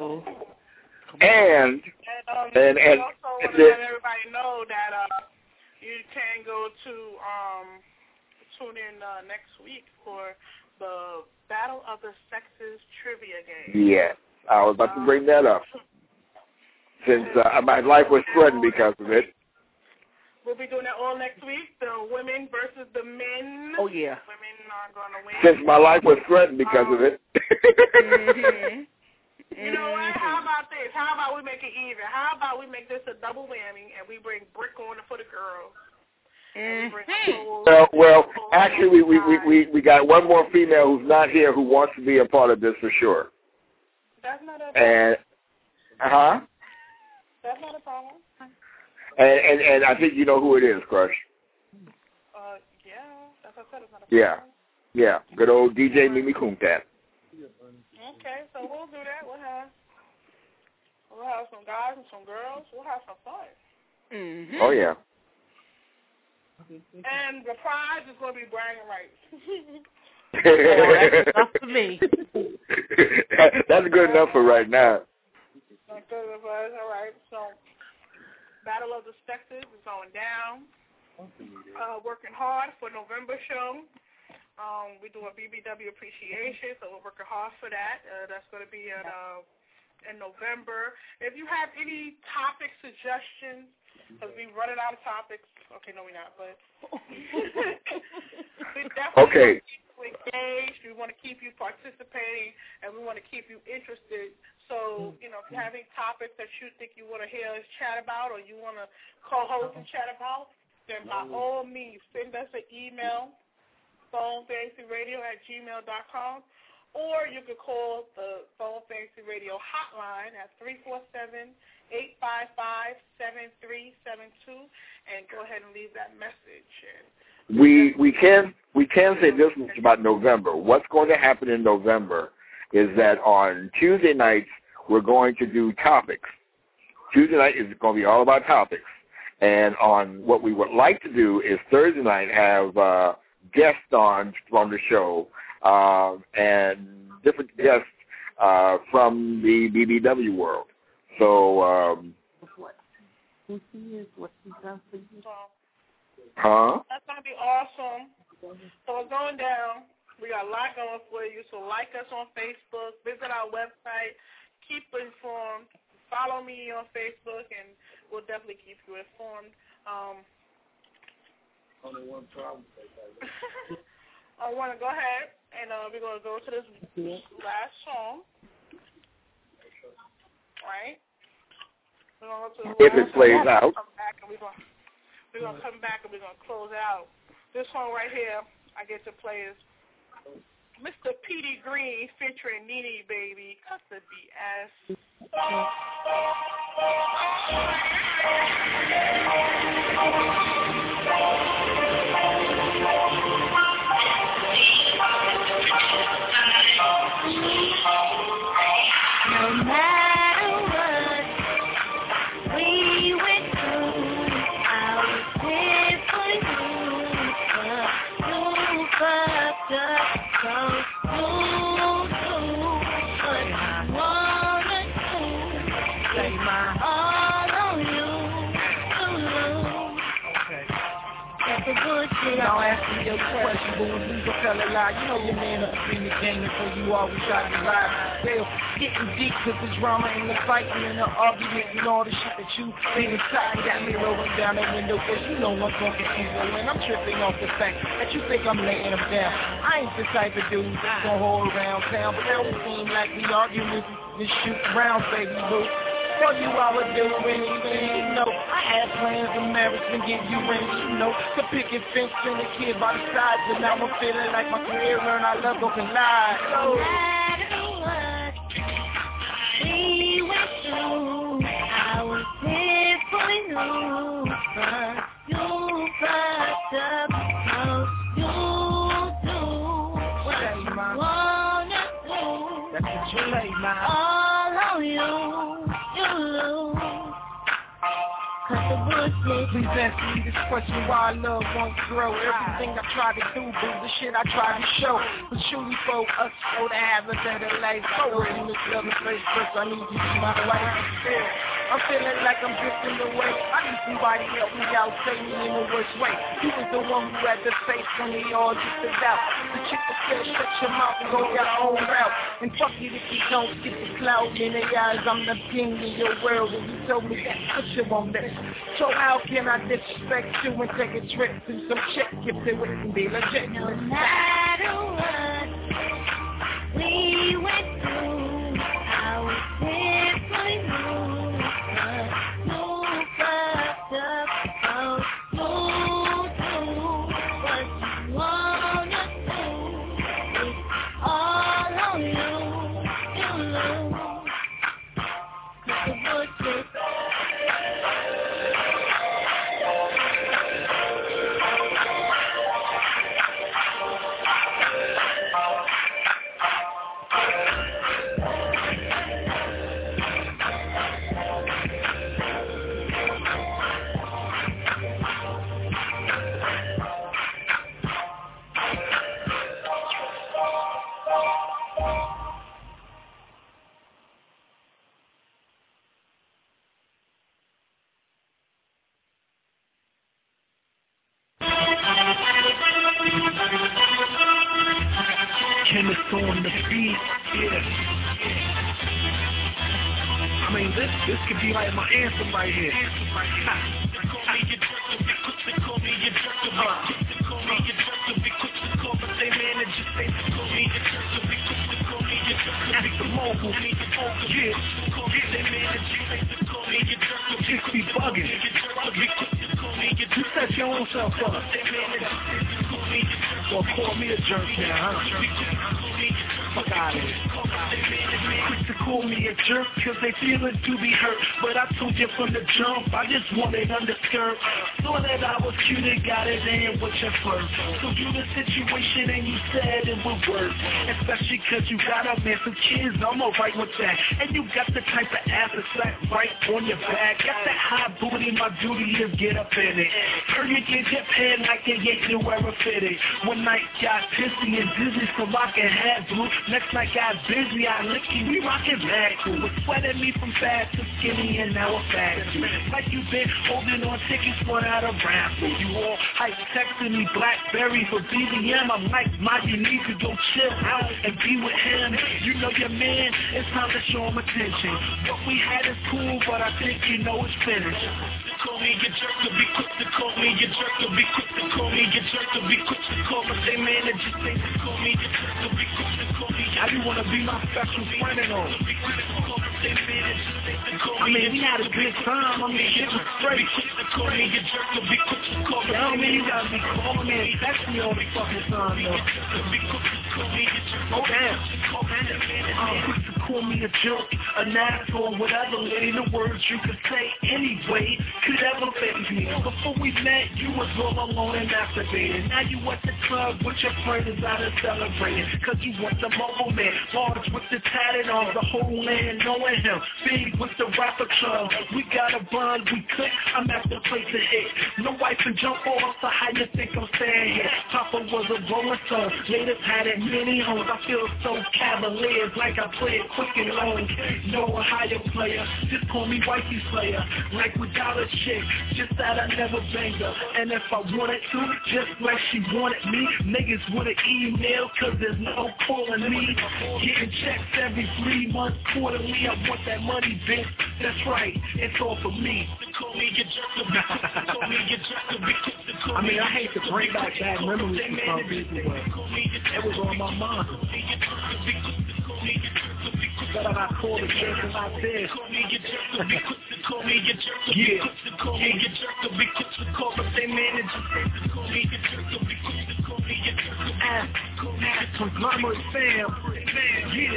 And, And, um, and, and, also want to let everybody know that uh, you can go to um, tune in uh, next week for the Battle of the Sexes trivia game. Yeah, I was about to bring that up. Since uh, my life was threatened because of it. We'll be doing that all next week, the women versus the men. Oh, yeah. Women are going to win. Since my life was threatened because um, of it. mm-hmm. You know what? How about this? How about we make it even? How about we make this a double whammy and we bring Brick on for the girls? Mm-hmm. Well, well, actually, we, we, we, we, we got one more female who's not here who wants to be a part of this for sure. That's not a problem. And, huh? That's not a problem. And, and and I think you know who it is, Crush. Uh, yeah, that's what I said. It's not a problem. Yeah, yeah. Good old D J Mimi Kuntat. Okay, so we'll do that. We'll have we'll have some guys and some girls. We'll have some fun. Mm-hmm. Oh yeah. And the prize is going to be bragging rights. Oh, that's enough for me. That's good enough for right now. That's good enough for us. All right, so. Battle of the Sexes is going down. Uh, working hard for November show. Um, we do a B B W appreciation, so we're working hard for that. Uh, that's going to be in, uh, in November. If you have any topic suggestions, because we're running out of topics. Okay, no, we're not, but we definitely okay. want to keep you engaged. We want to keep you participating, and we want to keep you interested. So, you know, if you have any topics that you think you want to hear us chat about or you want to co-host and chat about, then by all means, send us an email, phone fantasy radio at gmail dot com, or you could call the Phone Fantasy Radio hotline at three four seven, eight five five, seven three seven two and go ahead and leave that message. And we we can we can say this much about November. What's going to happen in November is that on Tuesday nights, we're going to do topics. Tuesday night is going to be all about topics. And on what we would like to do is Thursday night have uh, guests on from the show uh, and different guests uh, from the B B W world. So, um, so huh? that's going to be awesome. So it's going down. We got a lot going for you. So like us on Facebook, visit our website, keep informed, follow me on Facebook, and we'll definitely keep you informed. Um, Only one problem. I want to go ahead, and uh, we're going to go to this last song. Right? We're going to go to the if last it plays song. out. Come back and we're going we're going to come back and we're going to close it out. This song right here, I get to play is Mister Petey Green featuring Nene Baby, Cut the B S. No matter what we went through, I was here for you. But you fucked up, so you do what I wanna do. Lay my all on you. That's a good shit. Now asking your question, but when you fella lie, you know your man up in the game, and so you always try to lie. They'll getting deep cause the drama and the fighting and the argument and all the shit that you been inside. Got me rolling down the window cause you know I'm talking evil and I'm tripping off the fact that you think I'm laying them down. I ain't the type of dude that's gonna hold around town, but now it seem like we arguing and shoot rounds, baby boo. For you I would do anything, you know. I had plans of marriage and give you rings, you know. To pick and fence and a kid by the sides, and now I'm feeling like my career learn I love open lies. No matter what we went through, I was here for you. But you fucked up, so you do what you wanna do. That's what you lay, man. All on you. Please answer me this question, why love won't grow. Everything I try to do, boo, the shit I try to show. But surely for us, so to have a better life. Forward in this loving face, first I need you to be my wife. I'm feeling like I'm drifting away. I need somebody to help me out, save me in the worst way. You was the one who had the face when we all drifted out. The chick that said, shut your mouth and go your own route. And fuck it if you don't get the cloud in their eyes. I'm the king in your world, and you told me that put you on this. So how can I disrespect you and take a trip to some chick if they wouldn't be legit? No matter what we went through, I was here for you. But you fucked up, so you do what you wanna do. It's all on you, you lose. It's a good shit. Chemist on the beat, yeah. I mean, this this could be like my anthem right here. That's the mogul, yeah. Chicks be bugging. You set your own self up. Well, call me a jerk now, huh? Fuck out of here. Quick to call me a jerk, cause they feeling to be hurt. But I told you from the jump, I just wanted underskirt. Saw that I was cute and got it in with your flirt. So you the situation and you said it would work. Especially cause you got a man, some kids, I'm alright with that. And you got the type of ass that's like right on your back. Got that high booty, my duty is get up in it. Heard you get your pen like you ain't nowhere fitted. One night got pissy and dizzy so I can have blue. Next night got busy, I lick you, we rockin' back. Was sweating me from fat to skinny and now I'm fat. Like you been holding on tickets for that a raffle. You all hype texting me Blackberry for B D M. I'm like, my, you need to go chill out and be with him. You know your man, it's time to show him attention. What we had is cool, but I think you know it's finished. Call me your jerk to be quick to call me your jerk to be quick to call me your jerk to be quick to call my same man and just say to call me your jerk to be quick to call me. Now you wanna be my special friend and all. I mean, we had a good time. I mean, it was straight. I mean, you jerk to be quick to call me. I mean, you gotta be calling me and texting me all the fucking time, though. Oh, damn. I'm quick to call me a jerk, an asshole, whatever, lady. The words you could say anyway could ever phase me. Before we met, you was all alone and masturbating. Now you at the club with your friends out and celebrating. Cause you want the mobile man, large with the tatted on the whole land knowing him. Big with the rapper club. We got a bond, we click. I'm at the place to hit. No wife and jump off, so how you think I'm staying here? Papa was a rolling stone. Later had it many homes. I feel so cavalier, like I play it quick and long. No higher player, just call me wifey slayer. Like without a chick, just that I never banged her. And if I wanted to, just like she wanted me, niggas would've emailed, cause there's no calling me. Getting checks every three months, quarterly. I want that money, bitch. That's right, it's all for me. I mean, I hate to bring back bad memories for some people, but it was on my mind. But I got called again because I did. Yeah. Ask Conglomerate Fam. Yeah.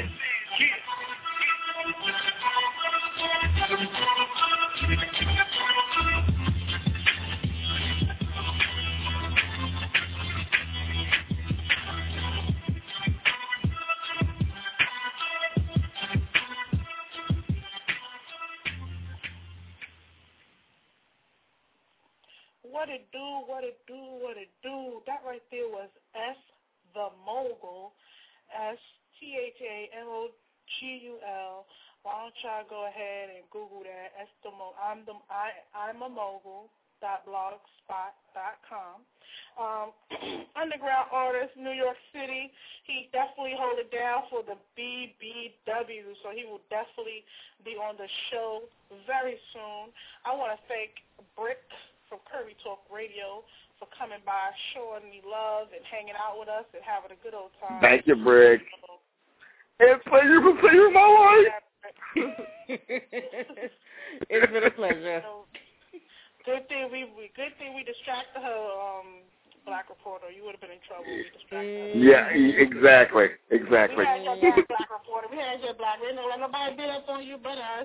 What it do, what it do, what it do. That right there was S the Mogul, S T H A M O G U L. Why don't y'all go ahead and Google that? S the Mo- I'm the I I'm a mogul. Dot blogspot dot com. Um, underground artist, New York City. He definitely hold it down for the B B W, so he will definitely be on the show very soon. I want to thank Brick from Curry Talk Radio for coming by, showing me love and hanging out with us and having a good old time. Thank you, Brick. It's a pleasure for saving my life. It's been a pleasure. Good thing we, we good thing we distracted her, um, Black Reporter. You would have been in trouble. We distracted her. Yeah, exactly, exactly. We had your black, black Reporter. We had your Black. We didn't let nobody beat up on you but us.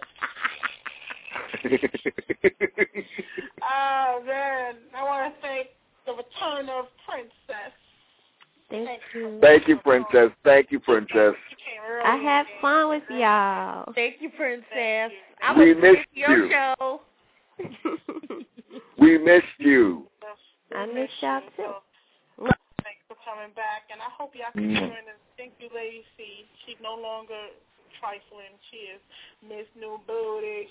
Oh man, I want to thank the return of Princess. Thank, Thank you. Thank you, Princess. Thank you, Princess. I had fun with y'all. Thank you, Princess. I we was missed your you. show. We missed you. I missed y'all too. Thanks for coming back, and I hope y'all can join us. Thank you, Lady C. She's no longer trifling. She is Miss New Booty.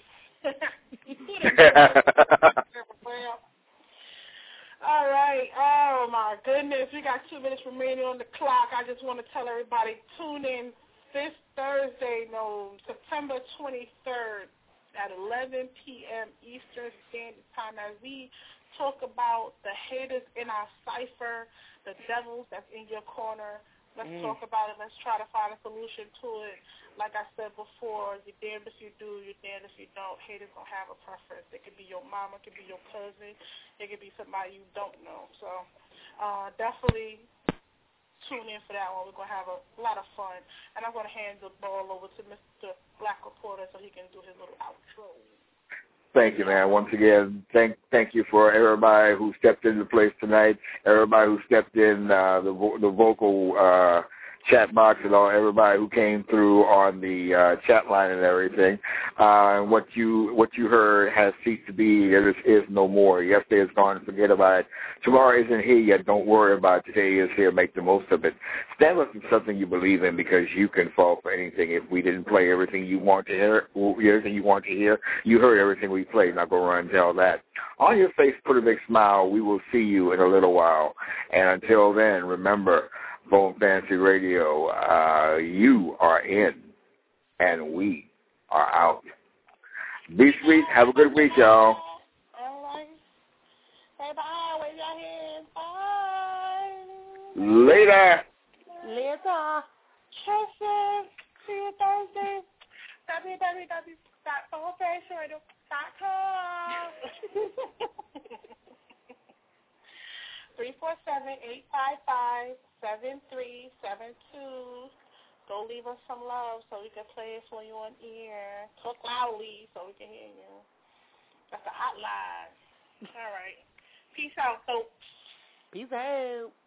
All right. Oh, my goodness. We got two minutes remaining on the clock. I just want to tell everybody, tune in this Thursday, no, September twenty-third at eleven p.m. Eastern Standard Time as we talk about the haters in our cipher, the devils that's in your corner. Let's mm. talk about it. Let's try to find a solution to it. Like I said before, you're damned if you do, you're damned if you don't. Haters don't have a preference. It could be your mama, it could be your cousin, it could be somebody you don't know. So uh, definitely tune in for that one. We're going to have a lot of fun. And I'm going to hand the ball over to Mister Black Reporter so he can do his little outro. Thank you, man. Once again, thank thank you for everybody who stepped into the place tonight, everybody who stepped in uh, the vo- the vocal uh, chat box and all, everybody who came through on the uh, chat line and everything. Uh, and what you what you heard has ceased to be. There is, is no more. Yesterday is gone. Forget about it. Tomorrow isn't here yet. Don't worry about it. Today is here. Make the most of it. Stand up for something you believe in, because you can fall for anything. If we didn't play everything you want to hear, everything you want to hear, you heard everything we played. Not go run and tell that. On your face, put a big smile. We will see you in a little while. And until then, remember, Bone Fancy Radio, uh, you are in, and we are out. Be sweet. Have a good week, y'all. All right. Say bye. Wave your hands. Bye. Later. Later. Tristan. See you Thursday. w w w dot soul fashion radio dot com. three four seven, eight five five, seven three seven two. Go leave us some love so we can play it for you on air. Talk loudly so we can hear you. That's the hotline. All right. Peace out, folks. Peace out.